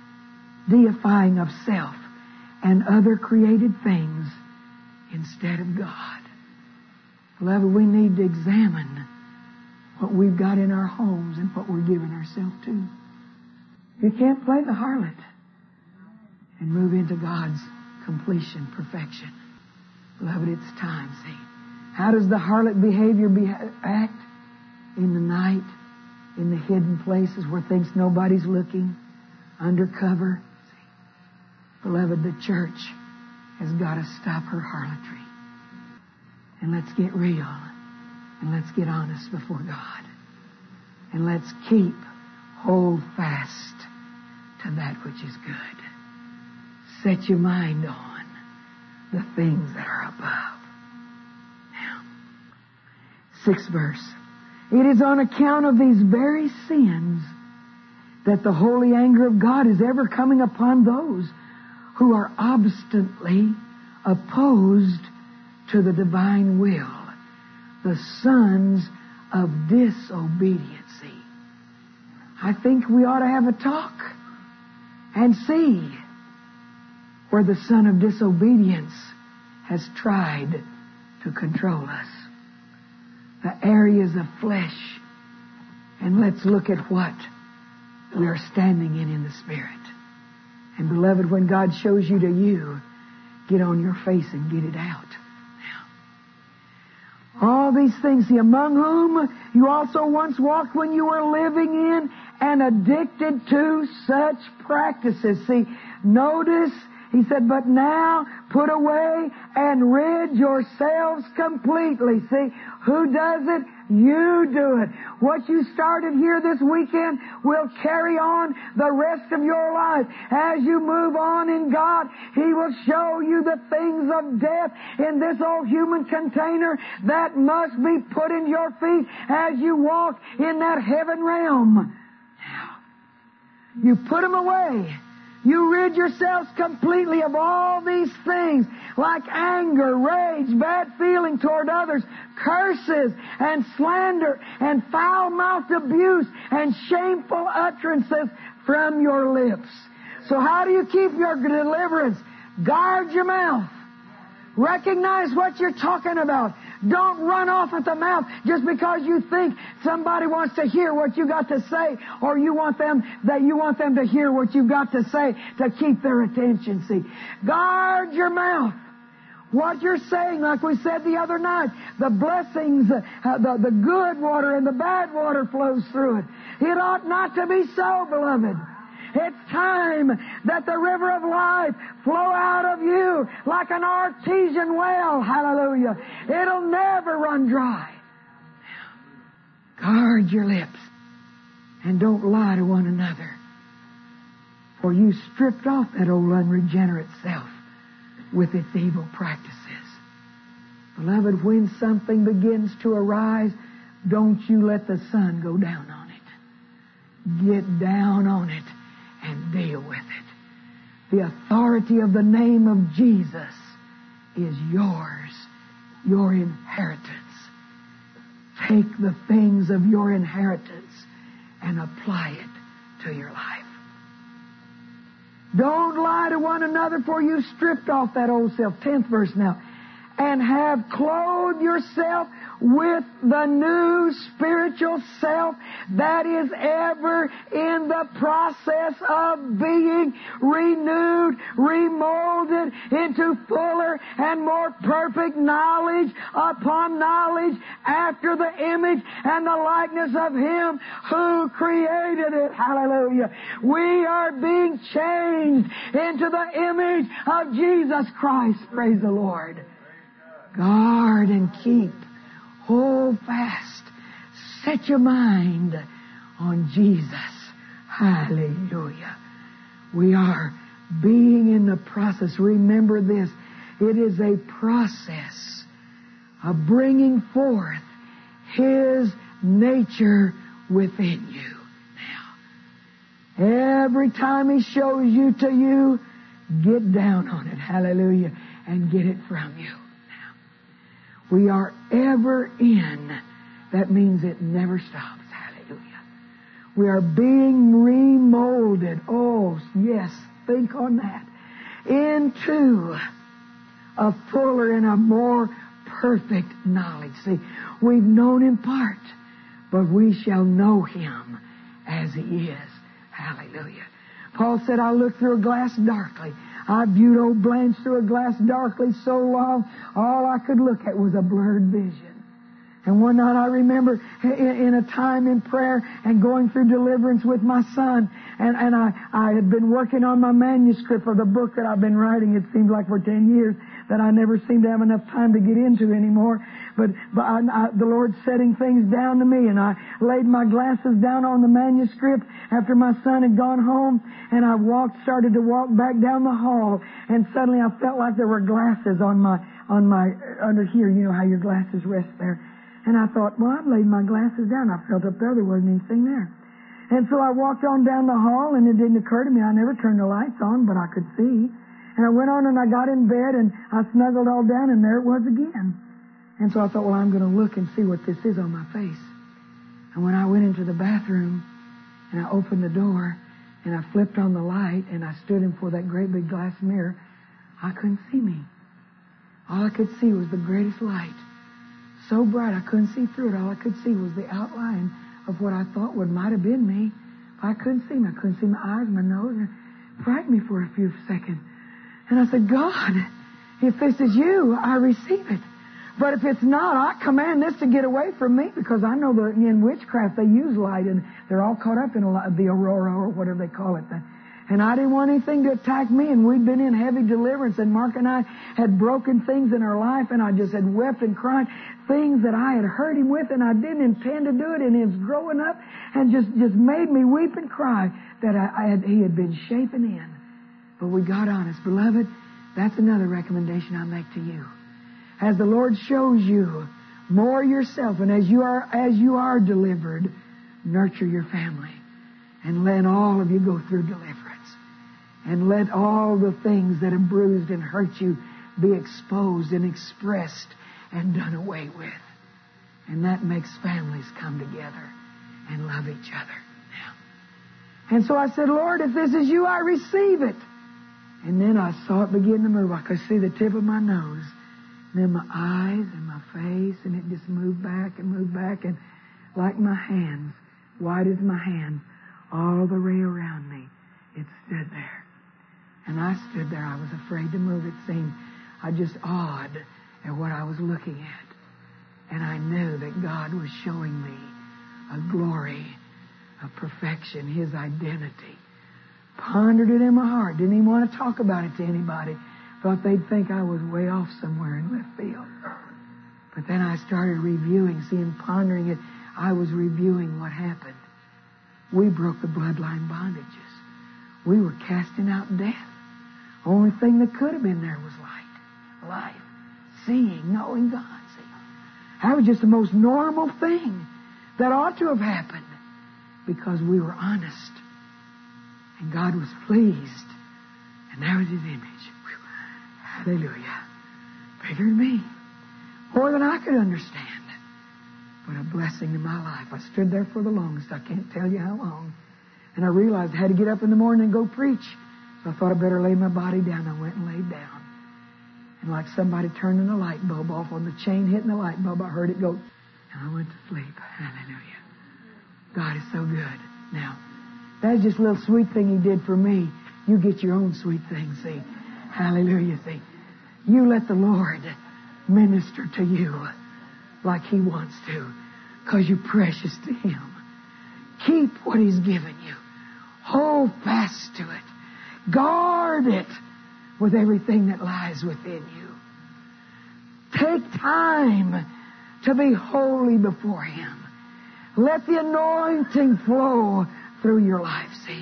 and other created things instead of God. Beloved, we need to examine what we've got in our homes and what we're giving ourselves to. You can't play the harlot and move into God's completion, perfection. Beloved, it's time, see. How does the harlot behavior act? In the night, in the hidden places where thinks nobody's looking, undercover. See? Beloved, the church has got to stop her harlotry. And let's get real. And let's get honest before God. And let's hold fast to that which is good. Set your mind on the things that are above. Now, 6th verse. It is on account of these very sins that the holy anger of God is ever coming upon those who are obstinately opposed to the divine will, the sons of disobedience. I think we ought to have a talk and see where the son of disobedience has tried to control us. The areas of flesh. And let's look at what we are standing in the Spirit. And beloved, when God shows you to you, get on your face and get it out. All these things, see, among whom you also once walked when you were living in and addicted to such practices. See, notice, he said, but now put away and rid yourselves completely. See, who does it? You do it. What you started here this weekend will carry on the rest of your life. As you move on in God, He will show you the things of death in this old human container that must be put in your feet as you walk in that heaven realm. You put them away. You rid yourselves completely of all these things like anger, rage, bad feeling toward others, curses and slander and foul-mouthed abuse and shameful utterances from your lips. So how do you keep your deliverance? Guard your mouth. Recognize what you're talking about. Don't run off at the mouth just because you think somebody wants to hear what you got to say, or you want them to hear what you got to say to keep their attention. See, guard your mouth. What you're saying, like we said the other night, the blessings, the good water and the bad water flows through it. It ought not to be so, beloved. It's time that the river of life flow out of you like an artesian well. Hallelujah. It'll never run dry. Guard your lips and don't lie to one another. For you stripped off that old unregenerate self with its evil practices. Beloved, when something begins to arise, don't you let the sun go down on it. Get down on it and deal with it. The authority of the name of Jesus is yours, your inheritance. Take the things of your inheritance and apply it to your life. Don't lie to one another, for you stripped off that old self. 10th verse now. And have clothed yourself with the new spiritual self that is ever in the process of being renewed, remolded into fuller and more perfect knowledge upon knowledge after the image and the likeness of Him who created it. Hallelujah. We are being changed into the image of Jesus Christ. Praise the Lord. Guard and keep. Hold fast. Set your mind on Jesus. Hallelujah. We are being in the process. Remember this. It is a process of bringing forth His nature within you. Now, every time He shows you to you, get down on it. Hallelujah. And get it from you. We are ever in. That means it never stops. Hallelujah. We are being remolded. Oh, yes, think on that. Into a fuller and a more perfect knowledge. See, we've known in part, but we shall know Him as He is. Hallelujah. Paul said, I looked through a glass darkly. I viewed old Blanche through a glass darkly so long, all I could look at was a blurred vision. And one night I remember in a time in prayer and going through deliverance with my son, and I had been working on my manuscript for the book that I've been writing, it seemed like for 10 years, that I never seemed to have enough time to get into anymore. But the Lord's setting things down to me, and I laid my glasses down on the manuscript after my son had gone home, and I started to walk back down the hall, and suddenly I felt like there were glasses on my under here. You know how your glasses rest there. And I thought, well, I've laid my glasses down. I felt up there wasn't anything there. And so I walked on down the hall, and it didn't occur to me. I never turned the lights on, but I could see. And I went on and I got in bed, and I snuggled all down, and there it was again. And so I thought, well, I'm going to look and see what this is on my face. And when I went into the bathroom, and I opened the door, and I flipped on the light, and I stood in for that great big glass mirror, I couldn't see me. all I could see was the greatest light. So bright I couldn't see through it. All I could see was the outline of what I thought might have been me. I couldn't see me. I couldn't see my eyes, my nose. It frightened me for a few seconds. And I said, God, if this is you, I receive it. But if it's not, I command this to get away from me, because I know that in witchcraft they use light and they're all caught up in the aurora or whatever they call it. And I didn't want anything to attack me, and we'd been in heavy deliverance, and Mark and I had broken things in our life, and I just had wept and cried, things that I had hurt him with, and I didn't intend to do it, and he was growing up and just made me weep and cry that he had been shapen in. But we got honest. Beloved, that's another recommendation I make to you. As the Lord shows you more yourself, and as you are delivered, nurture your family, and let all of you go through deliverance. And let all the things that have bruised and hurt you be exposed and expressed and done away with. And that makes families come together and love each other now. And so I said, Lord, if this is you, I receive it. And then I saw it begin to move. I could see the tip of my nose, and then my eyes and my face, and it just moved back, and like my hands, white as my hands, all the way around me, it stood there. And I stood there. I was afraid to move. It seemed just awed at what I was looking at. And I knew that God was showing me a glory, a perfection, His identity. Pondered it in my heart. Didn't even want to talk about it to anybody. Thought they'd think I was way off somewhere in left field. But then I started reviewing, pondering it. I was reviewing what happened. We broke the bloodline bondages. We were casting out death. Only thing that could have been there was light. Life. Seeing, knowing God. See? That was just the most normal thing that ought to have happened, because we were honest. And God was pleased. And there was His image. Whew. Hallelujah. Bigger than me. More than I could understand. But a blessing in my life. I stood there for the longest. I can't tell you how long. And I realized I had to get up in the morning and go preach. So I thought I'd better lay my body down. I went and laid down. And like somebody turning the light bulb off on the chain hitting the light bulb, I heard it go. And I went to sleep. Hallelujah. God is so good. Now, that's just a little sweet thing He did for me. You get your own sweet thing, see. Hallelujah, see. You let the Lord minister to you like He wants to, because you're precious to Him. Keep what He's given you. Hold fast to it. Guard it with everything that lies within you. Take time to be holy before Him. Let the anointing flow through your life, see.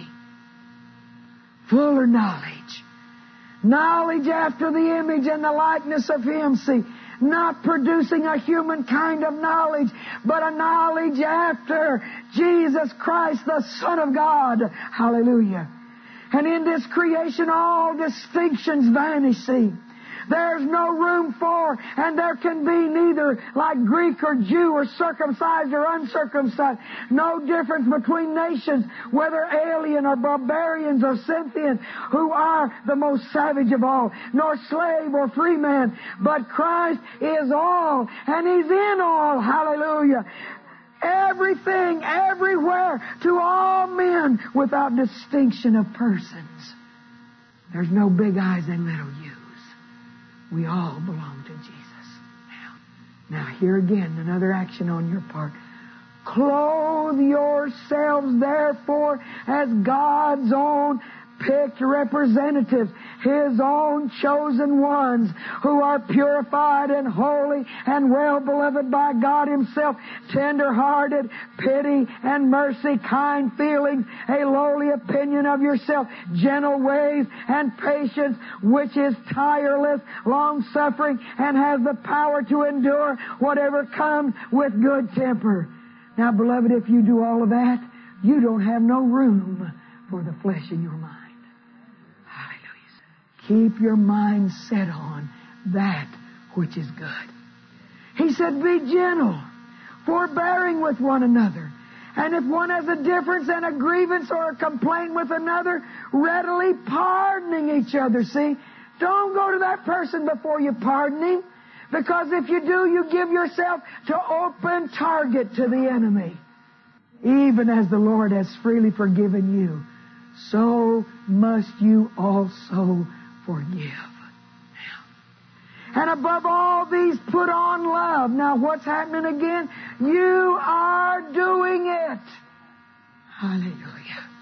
Fuller knowledge. Knowledge after the image and the likeness of Him, see. Not producing a human kind of knowledge, but a knowledge after Jesus Christ, the Son of God. Hallelujah. And in this creation, all distinctions vanish, see. There's no room for, and there can be neither like Greek or Jew or circumcised or uncircumcised. No difference between nations, whether alien or barbarians or Scythian, who are the most savage of all, nor slave or free man. But Christ is all, and He's in all. Hallelujah. Everything, everywhere, to all men, without distinction of persons. There's no big I's and little U's. We all belong to Jesus. Now here again, another action on your part. Clothe yourselves, therefore, as God's own picked representatives, His own chosen ones, who are purified and holy and well beloved by God Himself, tender-hearted, pity and mercy, kind feelings, a lowly opinion of yourself, gentle ways and patience, which is tireless, long-suffering, and has the power to endure whatever comes, with good temper. Now, beloved, if you do all of that, you don't have no room for the flesh in your mind. Keep your mind set on that which is good. He said, be gentle, forbearing with one another. And if one has a difference and a grievance or a complaint with another, readily pardoning each other. See, Don't go to that person before you pardon him. Because if you do, you give yourself to open target to the enemy. Even as the Lord has freely forgiven you, so must you also forgive. And above all these, put on love. Now, what's happening again? You are doing it. Hallelujah.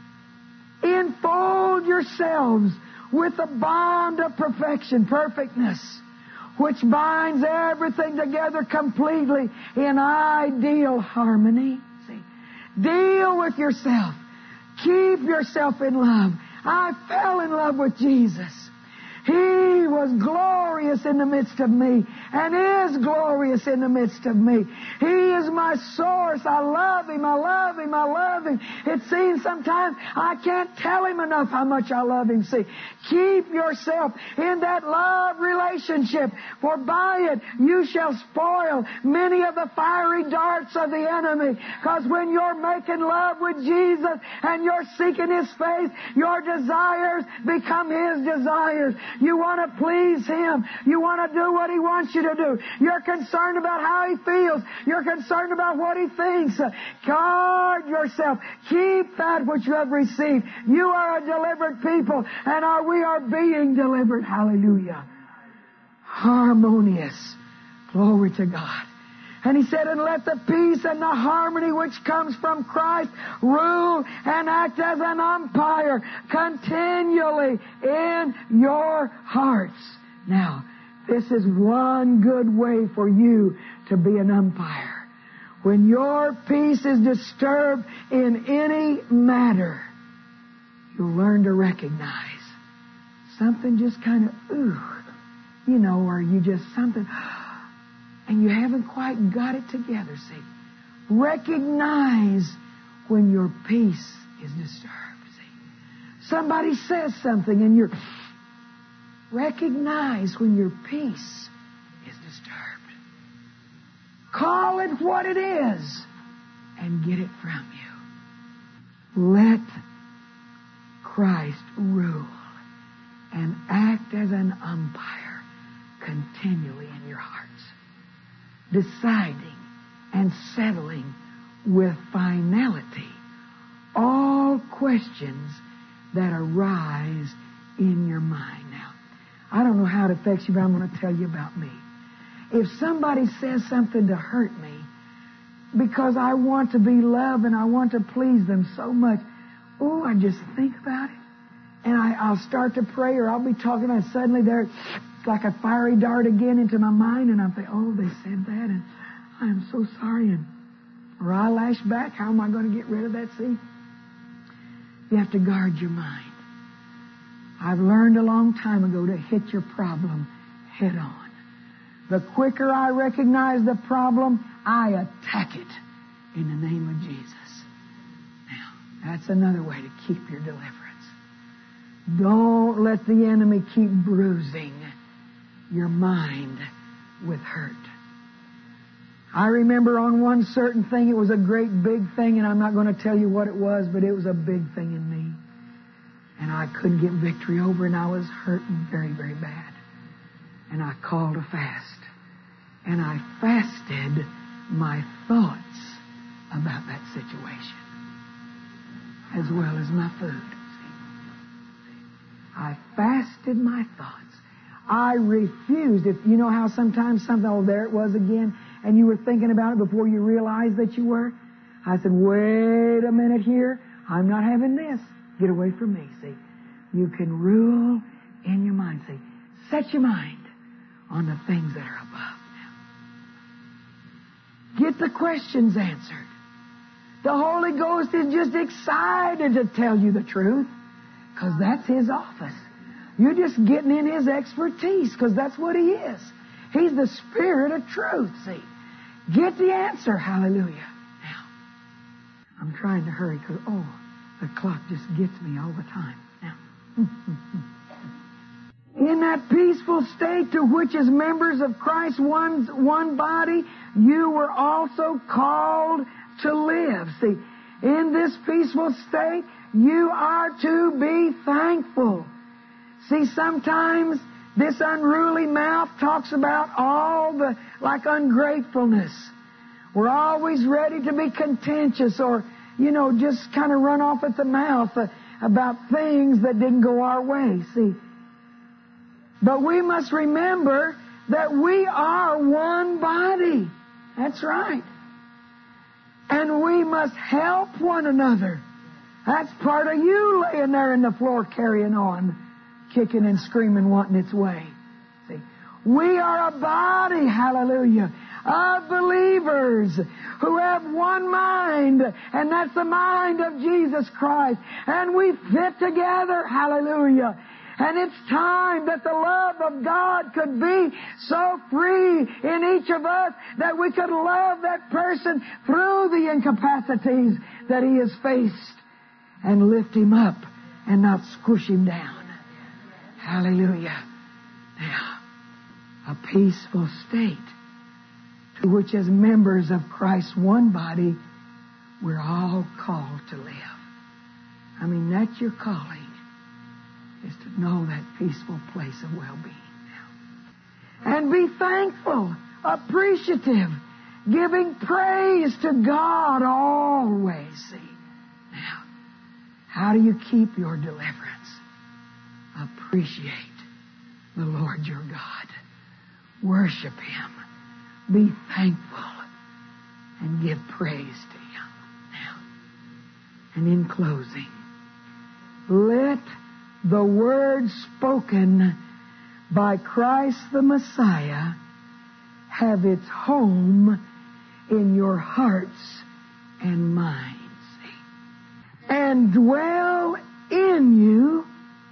Enfold yourselves with the bond of perfection, perfectness, which binds everything together completely in ideal harmony. See, deal with yourself. Keep yourself in love. I fell in love with Jesus. He was glorious in the midst of me and is glorious in the midst of me. He is my source. I love Him. I love Him. I love Him. It seems sometimes I can't tell Him enough how much I love Him. See, keep yourself in that love relationship, for by it you shall spoil many of the fiery darts of the enemy. Because when you're making love with Jesus and you're seeking His face, your desires become His desires. You want to please Him. You want to do what He wants you to do. You're concerned about how He feels. You're concerned about what He thinks. Guard yourself. Keep that which you have received. You are a delivered people, and we are being delivered. Hallelujah. Harmonious. Glory to God. And He said, and let the peace and the harmony which comes from Christ rule and act as an umpire continually in your hearts. Now, this is one good way for you to be an umpire. When your peace is disturbed in any matter, you'll learn to recognize something just kind of, or you just something, and you haven't quite got it together, see. Recognize when your peace is disturbed, see. Somebody says something and you're... Recognize when your peace is disturbed. Call it what it is and get it from you. Let Christ rule and act as an umpire continually in your hearts, deciding and settling with finality all questions that arise in your mind. Now, I don't know how it affects you, but I'm going to tell you about me. If somebody says something to hurt me, because I want to be loved and I want to please them so much, I just think about it. And I'll start to pray, or I'll be talking, and suddenly there's like a fiery dart again into my mind, and I'm thinking, they said that, and I am so sorry. Or I lash back. How am I going to get rid of that? See? You have to guard your mind. I've learned a long time ago to hit your problem head on. The quicker I recognize the problem, I attack it in the name of Jesus. Now, that's another way to keep your deliverance. Don't let the enemy keep bruising your mind with hurt. I remember on one certain thing, it was a great big thing, and I'm not going to tell you what it was, but it was a big thing in me. And I couldn't get victory over, and I was hurting very, very bad. And I called a fast. And I fasted my thoughts about that situation, as well as my food. I fasted my thoughts. I refused. If you know how sometimes something, there it was again, and you were thinking about it before you realized that you were. I said, wait a minute here. I'm not having this. Get away from me, see. You can rule in your mind, see. Set your mind on the things that are above now. Get the questions answered. The Holy Ghost is just excited to tell you the truth, because that's His office. You're just getting in His expertise, because that's what He is. He's the Spirit of truth, see. Get the answer, hallelujah. Now, I'm trying to hurry, because, the clock just gets me all the time. Now, in that peaceful state to which as members of Christ's one body, you were also called to live. See, in this peaceful state, you are to be thankful. See, sometimes this unruly mouth talks about all the, like ungratefulness. We're always ready to be contentious or, just kind of run off at the mouth about things that didn't go our way, see. But we must remember that we are one body. That's right. And we must help one another. That's part of you laying there in the floor carrying on, kicking and screaming, wanting its way. See, we are a body, hallelujah, of believers who have one mind, and that's the mind of Jesus Christ. And we fit together, hallelujah. And it's time that the love of God could be so free in each of us that we could love that person through the incapacities that he has faced and lift him up and not squish him down. Hallelujah. Now, a peaceful state to which as members of Christ's one body, we're all called to live. I mean, that's your calling, is to know that peaceful place of well-being now. And be thankful, appreciative, giving praise to God always. See, now, how do you keep your deliverance? Appreciate the Lord your God. Worship Him. Be thankful and give praise to Him. Now, and in closing, let the word spoken by Christ the Messiah have its home in your hearts and minds, and dwell in you,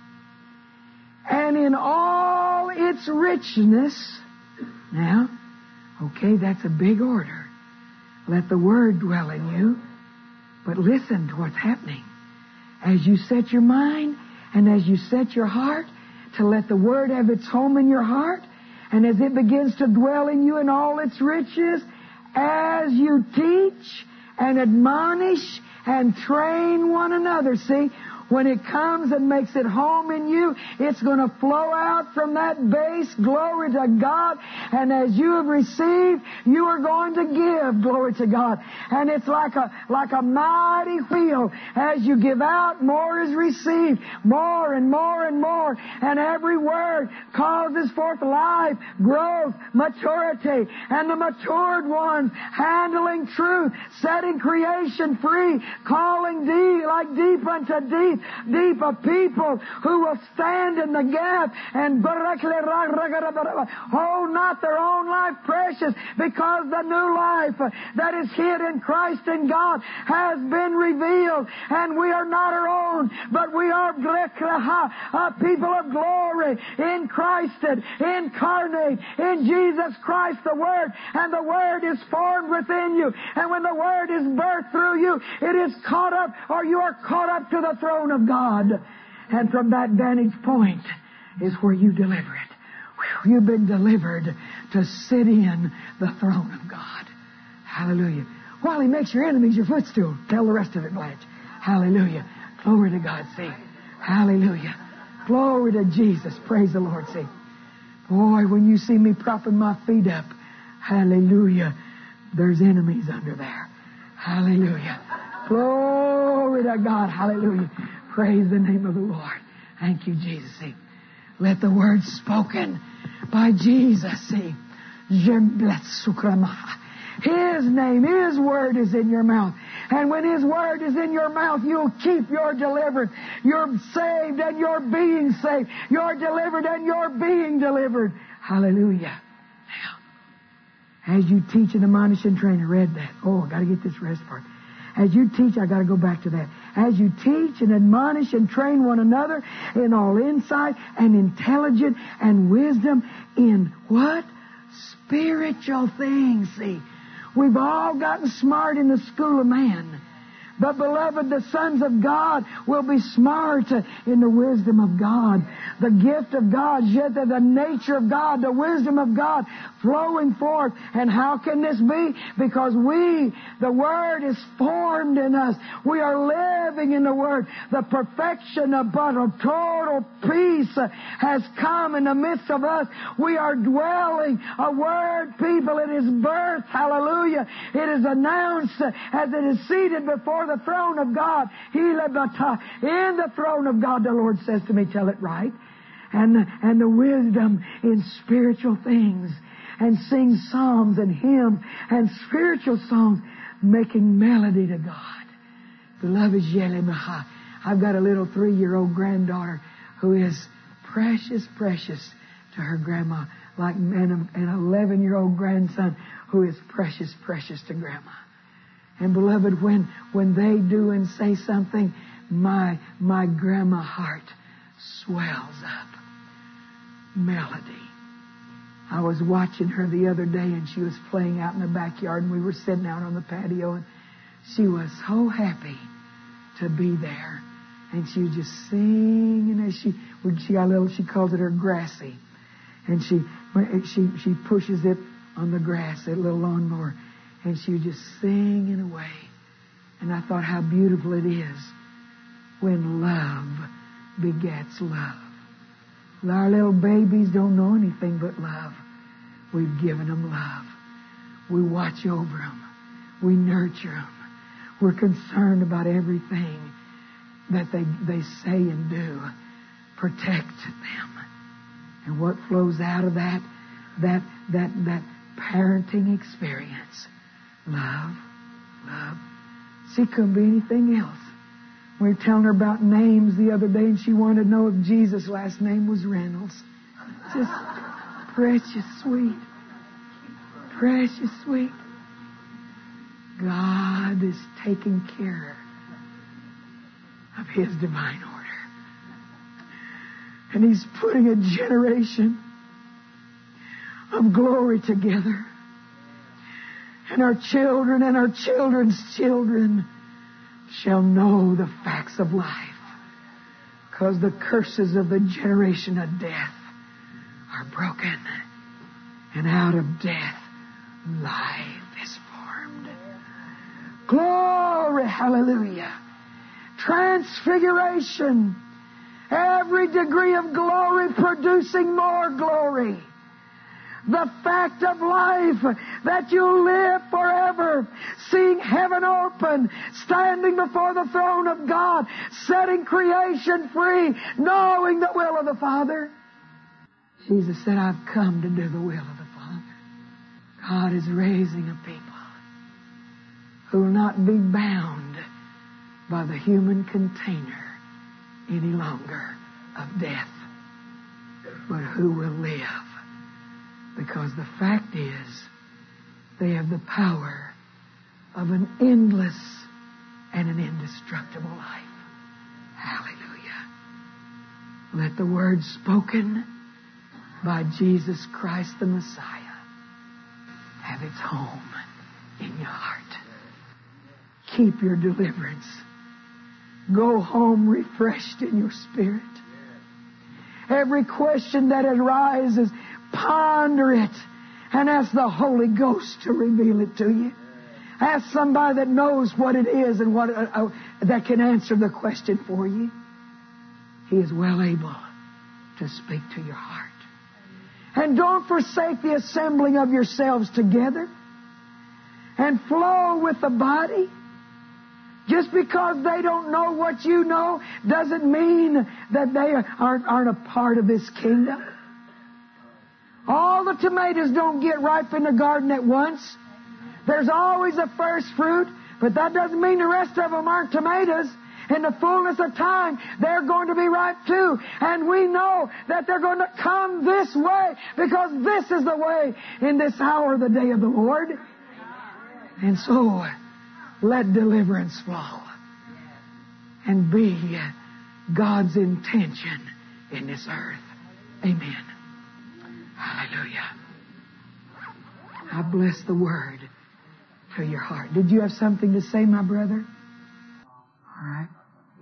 and in all its richness. Now, okay, that's a big order. Let the Word dwell in you, but listen to what's happening. As you set your mind and as you set your heart to let the Word have its home in your heart, and as it begins to dwell in you in all its riches, as you teach and admonish and train one another. See, when it comes and makes it home in you, it's going to flow out from that base. Glory to God. And as you have received, you are going to give. Glory to God. And it's like a mighty wheel. As you give out, more is received. More and more and more. And every word causes forth life, growth, maturity. And the matured ones handling truth, setting creation free, calling deep unto deep. Deep of people who will stand in the gap and hold not their own life precious, because the new life that is hid in Christ in God has been revealed, and we are not our own, but we are a people of glory in Christ, incarnate in Jesus Christ the Word, and the Word is formed within you, and when the Word is birthed through you, it is caught up, or you are caught up to the throne of God. And from that vantage point is where you deliver it. Whew, you've been delivered to sit in the throne of God. Hallelujah. While He makes your enemies your footstool. Tell the rest of it, Blanche. Hallelujah. Glory to God. See. Hallelujah. Glory to Jesus. Praise the Lord. See. Boy, when you see me propping my feet up, hallelujah, there's enemies under there. Hallelujah. Glory to God. Hallelujah. Praise the name of the Lord. Thank you, Jesus. See, let the word spoken by Jesus, see, His name, His word is in your mouth. And when His word is in your mouth, you'll keep your deliverance. You're saved and you're being saved. You're delivered and you're being delivered. Hallelujah. Now, as you teach and admonish and train, I read that. Oh, I got to get this rest part. As you teach, I got to go back to that. As you teach and admonish and train one another in all insight and intelligence and wisdom in what? Spiritual things. See, we've all gotten smart in the school of man. But, beloved, the sons of God will be smart in the wisdom of God. The gift of God, yet the nature of God, the wisdom of God flowing forth. And how can this be? Because the Word is formed in us. We are living in the Word. The perfection of total peace has come in the midst of us. We are dwelling a Word people. It is birth. Hallelujah. It is announced as it is seated before the throne of God. In the throne of God, the Lord says to me, tell it right. And the wisdom in spiritual things. And sing psalms and hymns and spiritual songs, making melody to God. Beloved, I've got a little 3-year-old granddaughter who is precious, precious to her grandma. Like an 11-year-old grandson who is precious, precious to grandma. And beloved, when they do and say something, my grandma heart swells up. Melody. I was watching her the other day, and she was playing out in the backyard, and we were sitting out on the patio, and she was so happy to be there. And she was just singing as she got little, she calls it her grassy. And she pushes it on the grass, that little lawnmower, and she was just singing away. And I thought how beautiful it is when love begets love. Our little babies don't know anything but love. We've given them love. We watch over them. We nurture them. We're concerned about everything that they say and do. Protect them. And what flows out of that parenting experience? Love. See, it couldn't be anything else. We were telling her about names the other day, and she wanted to know if Jesus' last name was Reynolds. Just precious sweet. Precious sweet. God is taking care of His divine order. And He's putting a generation of glory together. And our children and our children's children shall know the facts of life. Because the curses of the generation of death are broken. And out of death, life is formed. Glory, hallelujah. Transfiguration. Every degree of glory producing more glory. The fact of life that you live forever, seeing heaven open, standing before the throne of God, setting creation free, knowing the will of the Father. Jesus said, I've come to do the will of the Father. God is raising a people who will not be bound by the human container any longer of death, but who will live. Because the fact is, they have the power of an endless and an indestructible life. Hallelujah. Let the word spoken by Jesus Christ the Messiah have its home in your heart. Keep your deliverance. Go home refreshed in your spirit. Every question that arises, ponder it and ask the Holy Ghost to reveal it to you. Ask somebody that knows what it is and what that can answer the question for you. He is well able to speak to your heart. And don't forsake the assembling of yourselves together and flow with the body. Just because they don't know what you know doesn't mean that they aren't a part of this kingdom. All the tomatoes don't get ripe in the garden at once. There's always a first fruit, but that doesn't mean the rest of them aren't tomatoes. In the fullness of time, they're going to be ripe too. And we know that they're going to come this way because this is the way in this hour, the day of the Lord. And so, let deliverance flow and be God's intention in this earth. Amen. Hallelujah. I bless the word to your heart. Did you have something to say, my brother?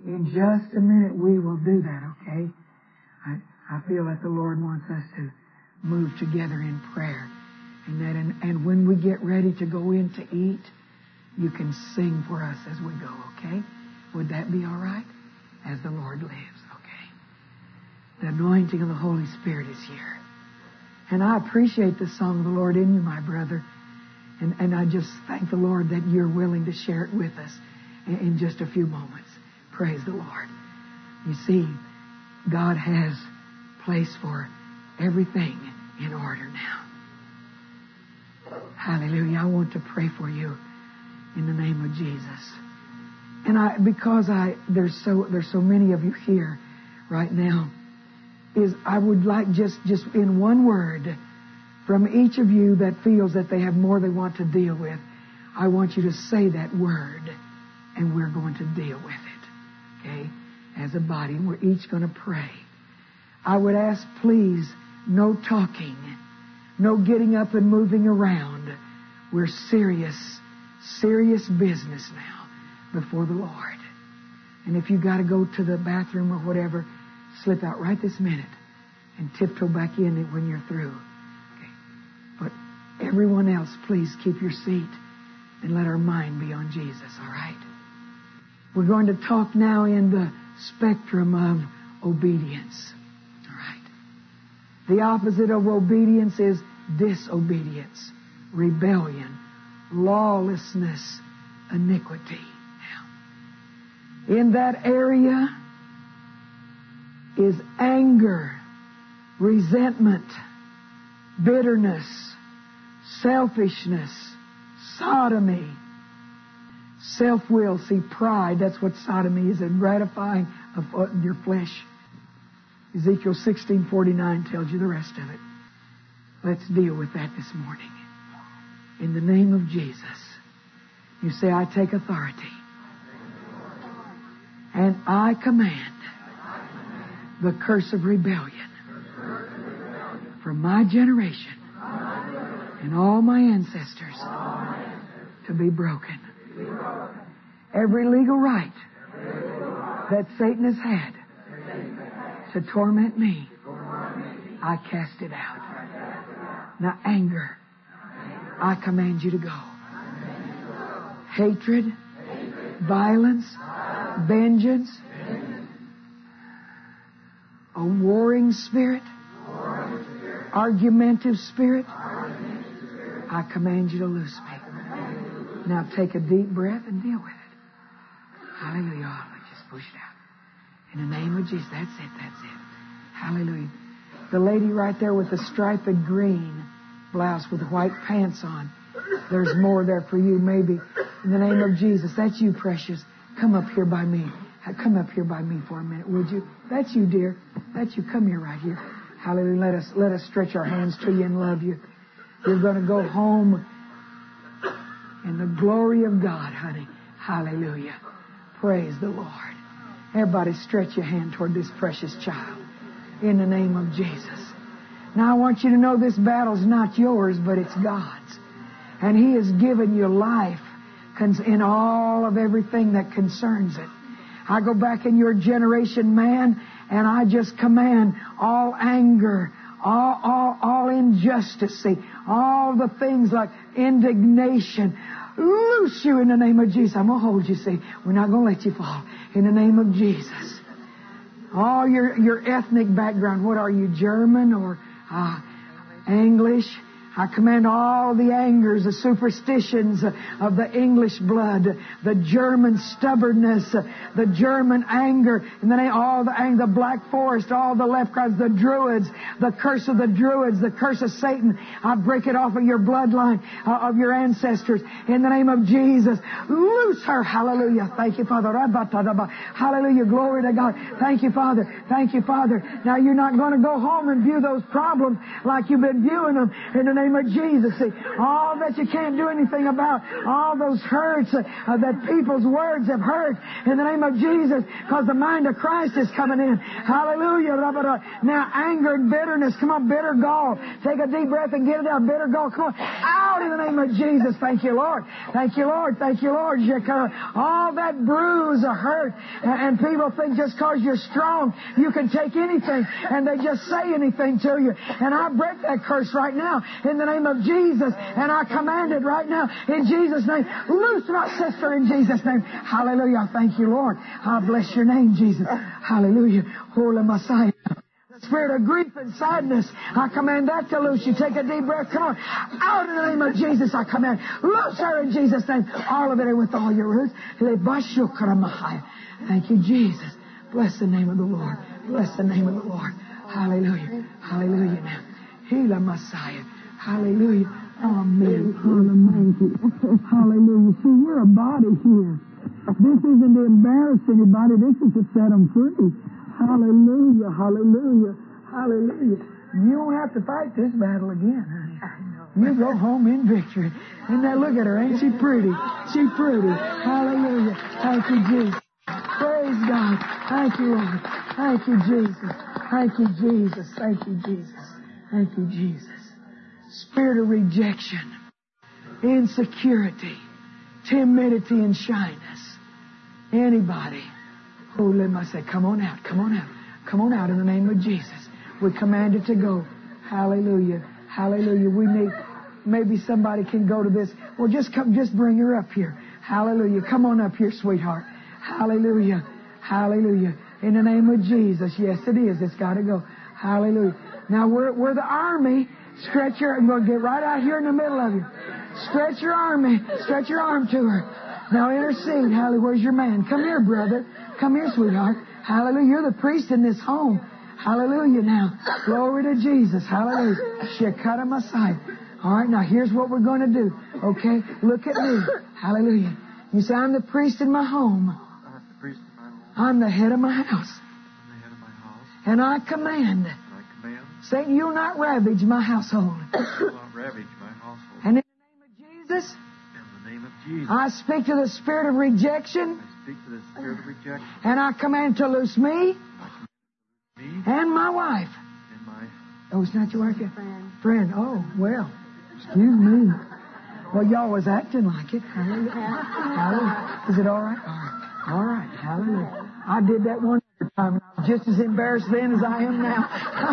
In just a minute we will do that, okay? I feel that the Lord wants us to move together in prayer. And when we get ready to go in to eat, you can sing for us as we go, okay? Would that be all right? As the Lord lives, okay? The anointing of the Holy Spirit is here. And I appreciate the song of the Lord in you, my brother. And I just thank the Lord that you're willing to share it with us in just a few moments. Praise the Lord. You see, God has place for everything in order now. Hallelujah. I want to pray for you in the name of Jesus. And because there's so many of you here right now, I would like just in one word from each of you that feels that they have more they want to deal with, I want you to say that word, and we're going to deal with it, okay, as a body. And we're each going to pray. I would ask, please, no talking, no getting up and moving around. We're serious business now before the Lord. And if you got to go to the bathroom or whatever, slip out right this minute and tiptoe back in it when you're through. Okay. But everyone else, please keep your seat and let our mind be on Jesus, all right? We're going to talk now in the spectrum of obedience, all right? The opposite of obedience is disobedience, rebellion, lawlessness, iniquity. Now, in that area is anger, resentment, bitterness, selfishness, sodomy, self-will. See, pride, that's what sodomy is, a gratifying of your flesh. Ezekiel 16:49 tells you the rest of it. Let's deal with that this morning. In the name of Jesus, you say, I take authority. And I command the curse of rebellion from my generation and all my ancestors to be broken. Every legal right that Satan has had to torment me, I cast it out. Now, anger, I command you to go. Hatred, violence, vengeance, a warring spirit, argumentative spirit, I command you to loose me. Now take a deep breath and deal with it. Hallelujah. Just push it out. In the name of Jesus. That's it. Hallelujah. The lady right there with the striped green blouse with the white pants on. There's more there for you, maybe. In the name of Jesus. That's you, precious. Come up here by me. Come up here by me for a minute, would you? That's you, dear. That's you. Come here right here. Hallelujah. Let us stretch our hands to you and love you. You're going to go home in the glory of God, honey. Hallelujah. Praise the Lord. Everybody stretch your hand toward this precious child in the name of Jesus. Now I want you to know this battle's not yours, but it's God's. And He has given you life in all of everything that concerns it. I go back in your generation, man, and I just command all anger, all injustice, all the things like indignation, loose you in the name of Jesus. I'm going to hold you, see. We're not going to let you fall. In the name of Jesus. All your ethnic background, what are you, German or English? I command all the angers, the superstitions of the English blood, the German stubbornness, the German anger, and then all the anger, the Black Forest, all the left tribes, the Druids, the curse of the Druids, the curse of Satan. I break it off of your bloodline, of your ancestors. In the name of Jesus, loose her. Hallelujah. Thank you, Father. Hallelujah. Glory to God. Thank you, Father. Thank you, Father. Now you're not going to go home and view those problems like you've been viewing them. In the name name of Jesus. See, all that you can't do anything about, all those hurts that people's words have hurt, in the name of Jesus, because the mind of Christ is coming in. Hallelujah. Now, anger and bitterness. Come on, bitter gall. Take a deep breath and get it out. Bitter gall. Come on, out in the name of Jesus. Thank you, Lord. Thank you, Lord. Thank you, Lord. All that bruise or hurt, and people think just because you're strong, you can take anything, and they just say anything to you. And I break that curse right now in the name of Jesus, and I command it right now in Jesus' name. Loose my sister in Jesus' name. Hallelujah. Thank you, Lord. I bless your name, Jesus. Hallelujah. Holy Messiah. The spirit of grief and sadness, I command that to loose you. Take a deep breath. Come on. Out in the name of Jesus, I command. Loose her in Jesus' name. All of it with all your roots. Thank you, Jesus. Bless the name of the Lord. Bless the name of the Lord. Hallelujah. Hallelujah now. Heal Messiah. Hallelujah. Amen. Hallelujah. See, we're a body here. This isn't to embarrass anybody. This is to set them free. Hallelujah. Hallelujah. Hallelujah. You don't have to fight this battle again, honey. You go home in victory. And now look at her. Ain't she pretty? She pretty. Hallelujah. Thank you, Jesus. Praise God. Thank you, Lord. Thank you, Jesus. Thank you, Jesus. Thank you, Jesus. Thank you, Jesus. Spirit of rejection, insecurity, timidity, and shyness. Anybody who let me say, come on out, come on out, come on out in the name of Jesus. We command it to go. Hallelujah. Hallelujah. We need, maybe somebody can go to this. Well, just come, just bring her up here. Hallelujah. Come on up here, sweetheart. Hallelujah. Hallelujah. In the name of Jesus. Yes, it is. It's got to go. Hallelujah. Now, we're the army. Stretch your, I'm going to get right out here in the middle of you. Stretch your army. Stretch your arm to her. Now intercede. Hallelujah. Where's your man? Come here, brother. Come here, sweetheart. Hallelujah. You're the priest in this home. Hallelujah now. Glory to Jesus. Hallelujah. Shekata Messiah. All right, now here's what we're going to do. Okay? Look at me. Hallelujah. You say, I'm the priest in my home. I'm the head of my house. And I command. Satan, you'll not ravage my household. And in the name of Jesus, I speak to the spirit of rejection. And I command to loose me and my wife. Oh, it's not your wife yet? Friend. Oh, well, excuse me. Well, y'all was acting like it. Hallelujah. Hallelujah. Is it all right? All right. All right. Hallelujah. I did that one time. I was just as embarrassed then as I am now.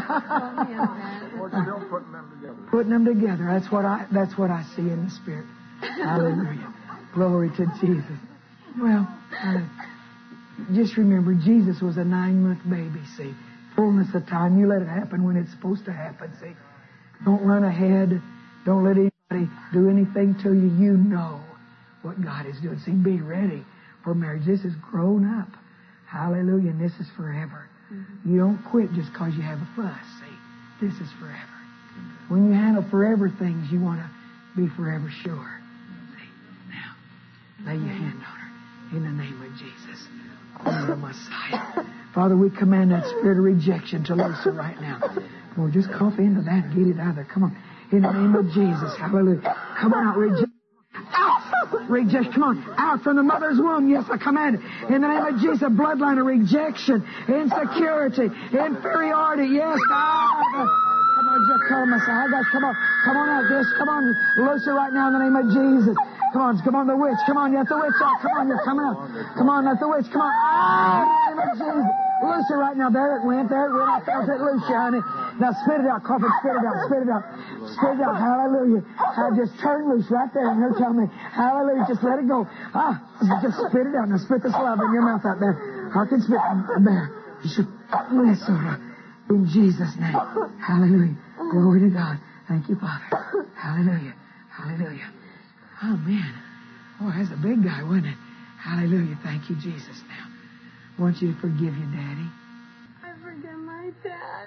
Putting them together. That's what I see in the Spirit. Hallelujah. Glory to Jesus. Well, just remember, Jesus was a 9-month baby, see. Fullness of time. You let it happen when it's supposed to happen, see. Don't run ahead. Don't let anybody do anything to you. You know what God is doing. See, be ready for marriage. This is grown up. Hallelujah. And this is forever. Mm-hmm. You don't quit just because you have a fuss, see. This is forever. Mm-hmm. When you handle forever things, you want to be forever sure. See. Now, lay your hand on her in the name of Jesus. The Messiah. Father, we command that spirit of rejection to loose her right now. Well, just cough into that and get it out of there. Come on. In the name of Jesus. Hallelujah. Come on out. Out. Rejection. Come on. Out from the mother's womb. Yes, I command it. In the name of Jesus. Bloodline of rejection. Insecurity. Inferiority. Yes, God. Come on, Jacob Messiah. Guys, come on. Come on out this. Come on. Loose her right now in the name of Jesus. Come on, the witch. Come on, let the witch out. Come on, you're coming out. Come on, let the witch. Come on. Ah, in the name of Jesus. Loose her right now. There it went. I felt it loose you, honey. Now spit it out. Cough it. Spit it out. Spit it out. Spit it out. Hallelujah. Just turn loose right there and her tell me. Hallelujah. Just let it go. Just spit it out. Now spit this love in your mouth out there. I can spit there. You should bless her in Jesus' name. Hallelujah. Glory to God. Thank you, Father. Hallelujah. Hallelujah. Oh, man. Oh, that's a big guy, wasn't it? Hallelujah. Thank you, Jesus. Now, I want you to forgive your daddy. I forgive my dad.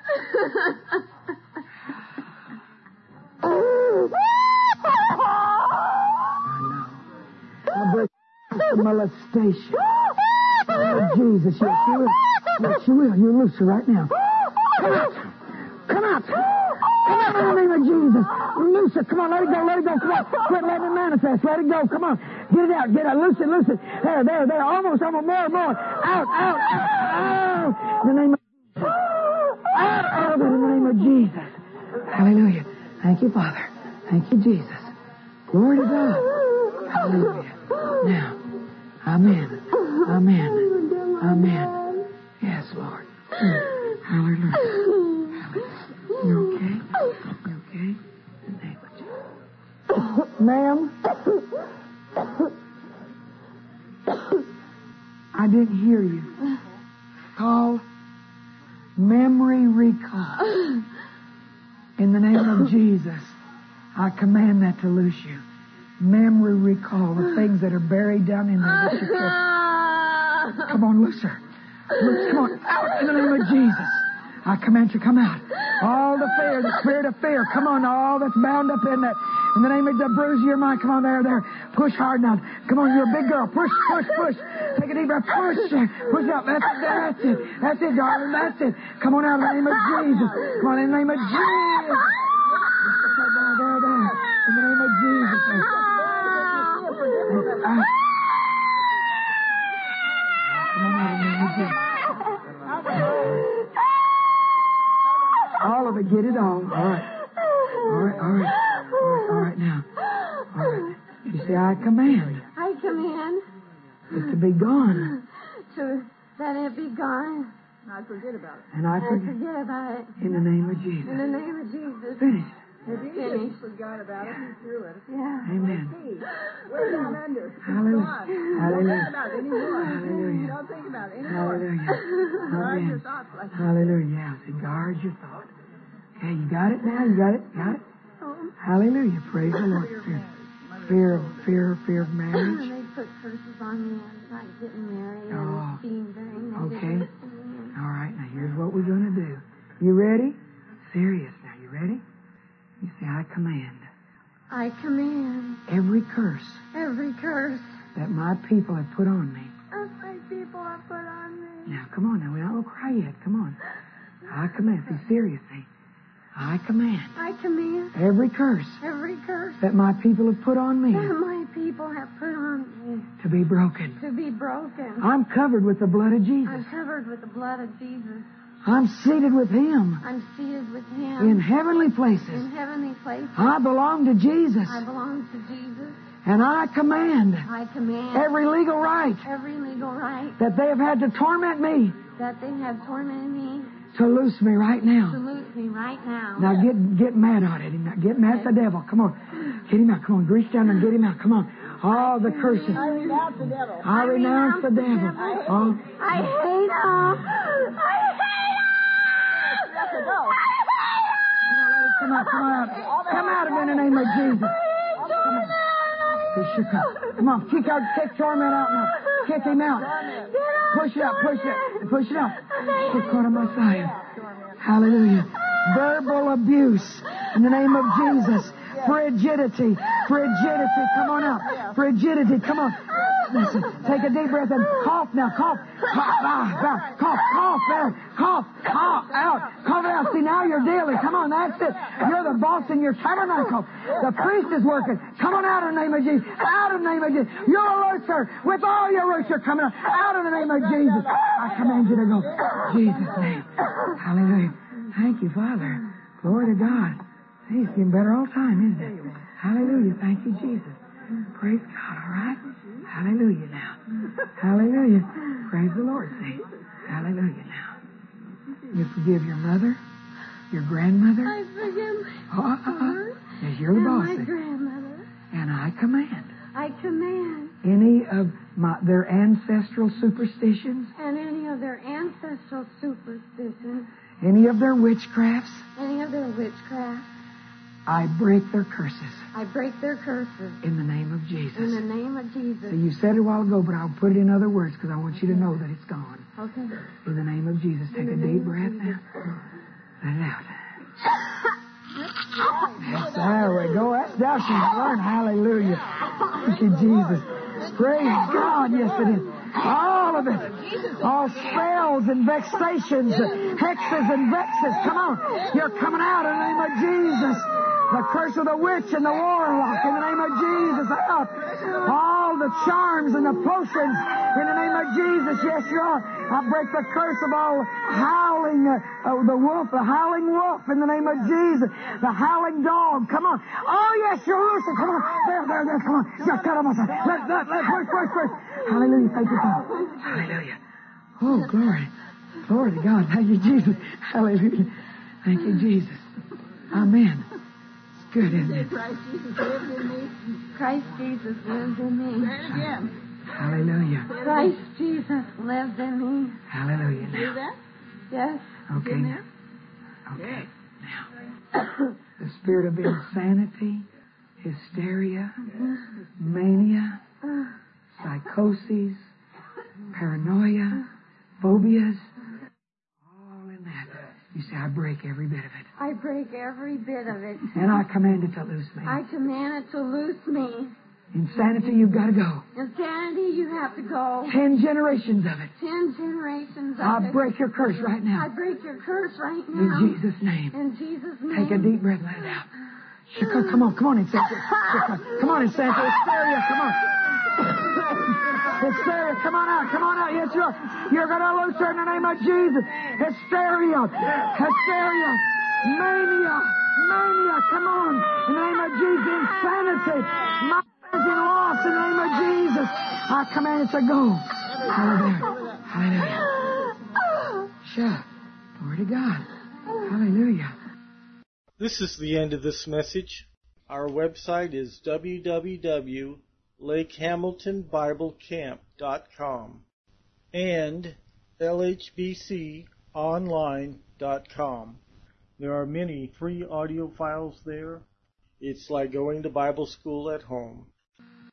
I know. I break the molestation. Oh, Jesus. Yes, you will. Yes, you will. You loose her right now. Come out. Come out. Come out in the name of Jesus. Jesus. Loose it. Come on, let it go, let it go. Come on. Quit letting it manifest. Let it go. Come on. Get it out, get it. Loose it, loose it. There. Almost, more. Out. In the name of Jesus. Out of it in the name of Jesus. Hallelujah. Thank you, Father. Thank you, Jesus. Glory to God. Hallelujah. Now, amen. Yes, Lord. Hallelujah. You okay? In the name of Jesus. Ma'am? I didn't hear you. Call memory recall. In the name of Jesus, I command that to loose you. Memory recall, the things that are buried down in there. Come on, loose her. Come on, out in the name of Jesus. I command you to come out. All the fear, the spirit of fear, come on, all that's bound up in that. In the name of the bruise of your mind, come on, there. Push hard now. Come on, you're a big girl. Push. Take a deep breath. Push up. That's it, darling. That's it. Come on out in the name of Jesus. Come on, in the name of Jesus. There. In the name of Jesus. All of it, get it all. All right now. All right. You say, I command. I command. It to be gone. That it be gone. And I forget about it. In the name of Jesus. Finished. It's finished. Forgot about it. He threw it. Yeah. Amen. We're down under. Hallelujah. Forget about it anymore. Hallelujah. Don't think about it anymore. Hallelujah. Guard your thoughts like that. Hallelujah. So guard your thought. Okay, you got it now? You got it? Hallelujah. Praise the Lord. Fear of marriage. They put curses on me and not getting married and being very negative. Okay. All right. Now here's what we're going to do. You ready? Serious now. You ready? You say, I command. I command. Every curse That my people have put on me. my people have put on me. Now, come on. Now, we're not going to cry yet. Come on. I command. See, seriously. I command. Every curse that my people have put on me. That my people have put on me. To be broken. I'm covered with the blood of Jesus. I'm seated with Him. In heavenly places. I belong to Jesus. And I command. Every legal right. That they have had to torment me. To loose me right now. Now get mad on it. Now get mad at the devil. Come on. Get him out. Come on. Reach down and get him out. Come on. All the curses. I renounce the devil. I renounce the devil. I hate him. Come out. Come out of it in the name of Jesus. Come on. Kick torment out now. Kick him out. Push it out. Hallelujah. Verbal abuse in the name of Jesus. Frigidity. Come on out. Frigidity. Come on. Listen. Take a deep breath and cough now. Cough out. Cough it out. See, now you're dealing. Come on, that's it. You're the boss in your tabernacle. The priest is working. Come on out in the name of Jesus. Out in the name of Jesus. You're a looser. With all your roots, you're coming out. Out in the name of Jesus. I command you to go. Jesus' name. Hallelujah. Thank you, Father. Glory to God. Hey, it's getting better all the time, isn't it? Hallelujah. Thank you, Jesus. Praise God, all right? Hallelujah now. Hallelujah. Praise the Lord, saints. Hallelujah now. You forgive your mother, your grandmother. I forgive my mother. Yes, you're the boss. My grandmother. And I command. Any of their ancestral superstitions. And any of their ancestral superstitions. Any of their witchcrafts. I break their curses. In the name of Jesus. So you said it a while ago, but I'll put it in other words because I want you to know that it's gone. Okay. In the name of Jesus. Take a deep breath now. Let it out. Yes, there we go. That's now she's learned. Hallelujah. Thank you, Jesus. Praise God. Yes, it is. All of it. All spells and vexations, hexes and vexes. Come on. You're coming out in the name of Jesus. The curse of the witch and the warlock in the name of Jesus out. All the charms and the potions in the name of Jesus. Yes, you are. I break the curse of all howling, the wolf, the howling wolf in the name of Jesus. The howling dog. Come on. Oh, yes, you're loose. Come on. There. Come on. Just cut him off. First. Hallelujah. Thank you, Father. Hallelujah. Oh, glory. Glory to God. Thank you, Jesus. Hallelujah. Thank you, Jesus. Amen. It's good, isn't it? Christ Jesus lives in me. Christ Jesus lives in me. Say it again. Hallelujah. Christ Jesus lives in me. Hallelujah. See Now. that? Yes. Okay. In Now. there? Okay. Now. The spirit of insanity, hysteria, mania, psychoses, paranoia, phobias, all in that. You say, I break every bit of it. I break every bit of it. And I command it to loose me. I command it to loose me. Insanity, you've got to go. Insanity, you have to go. 10 generations of it. 10 generations of I it. break your curse right I now. break your curse right In now. Jesus' name. In Jesus' name. Take a deep breath, let it out. Shaka, come on, Insanity. Come on, Insanity. Hysteria, come on. Hysteria, come on out. Yes, you are. You're going to lose her in the name of Jesus. Hysteria, mania, come on. In the name of Jesus, insanity, and loss in the name of Jesus. I command it to go. Hallelujah. Sure. Glory to God. Hallelujah. This is the end of this message. Our website is www.lakehamiltonbiblecamp.com and lhbconline.com. There are many free audio files there. It's like going to Bible school at home.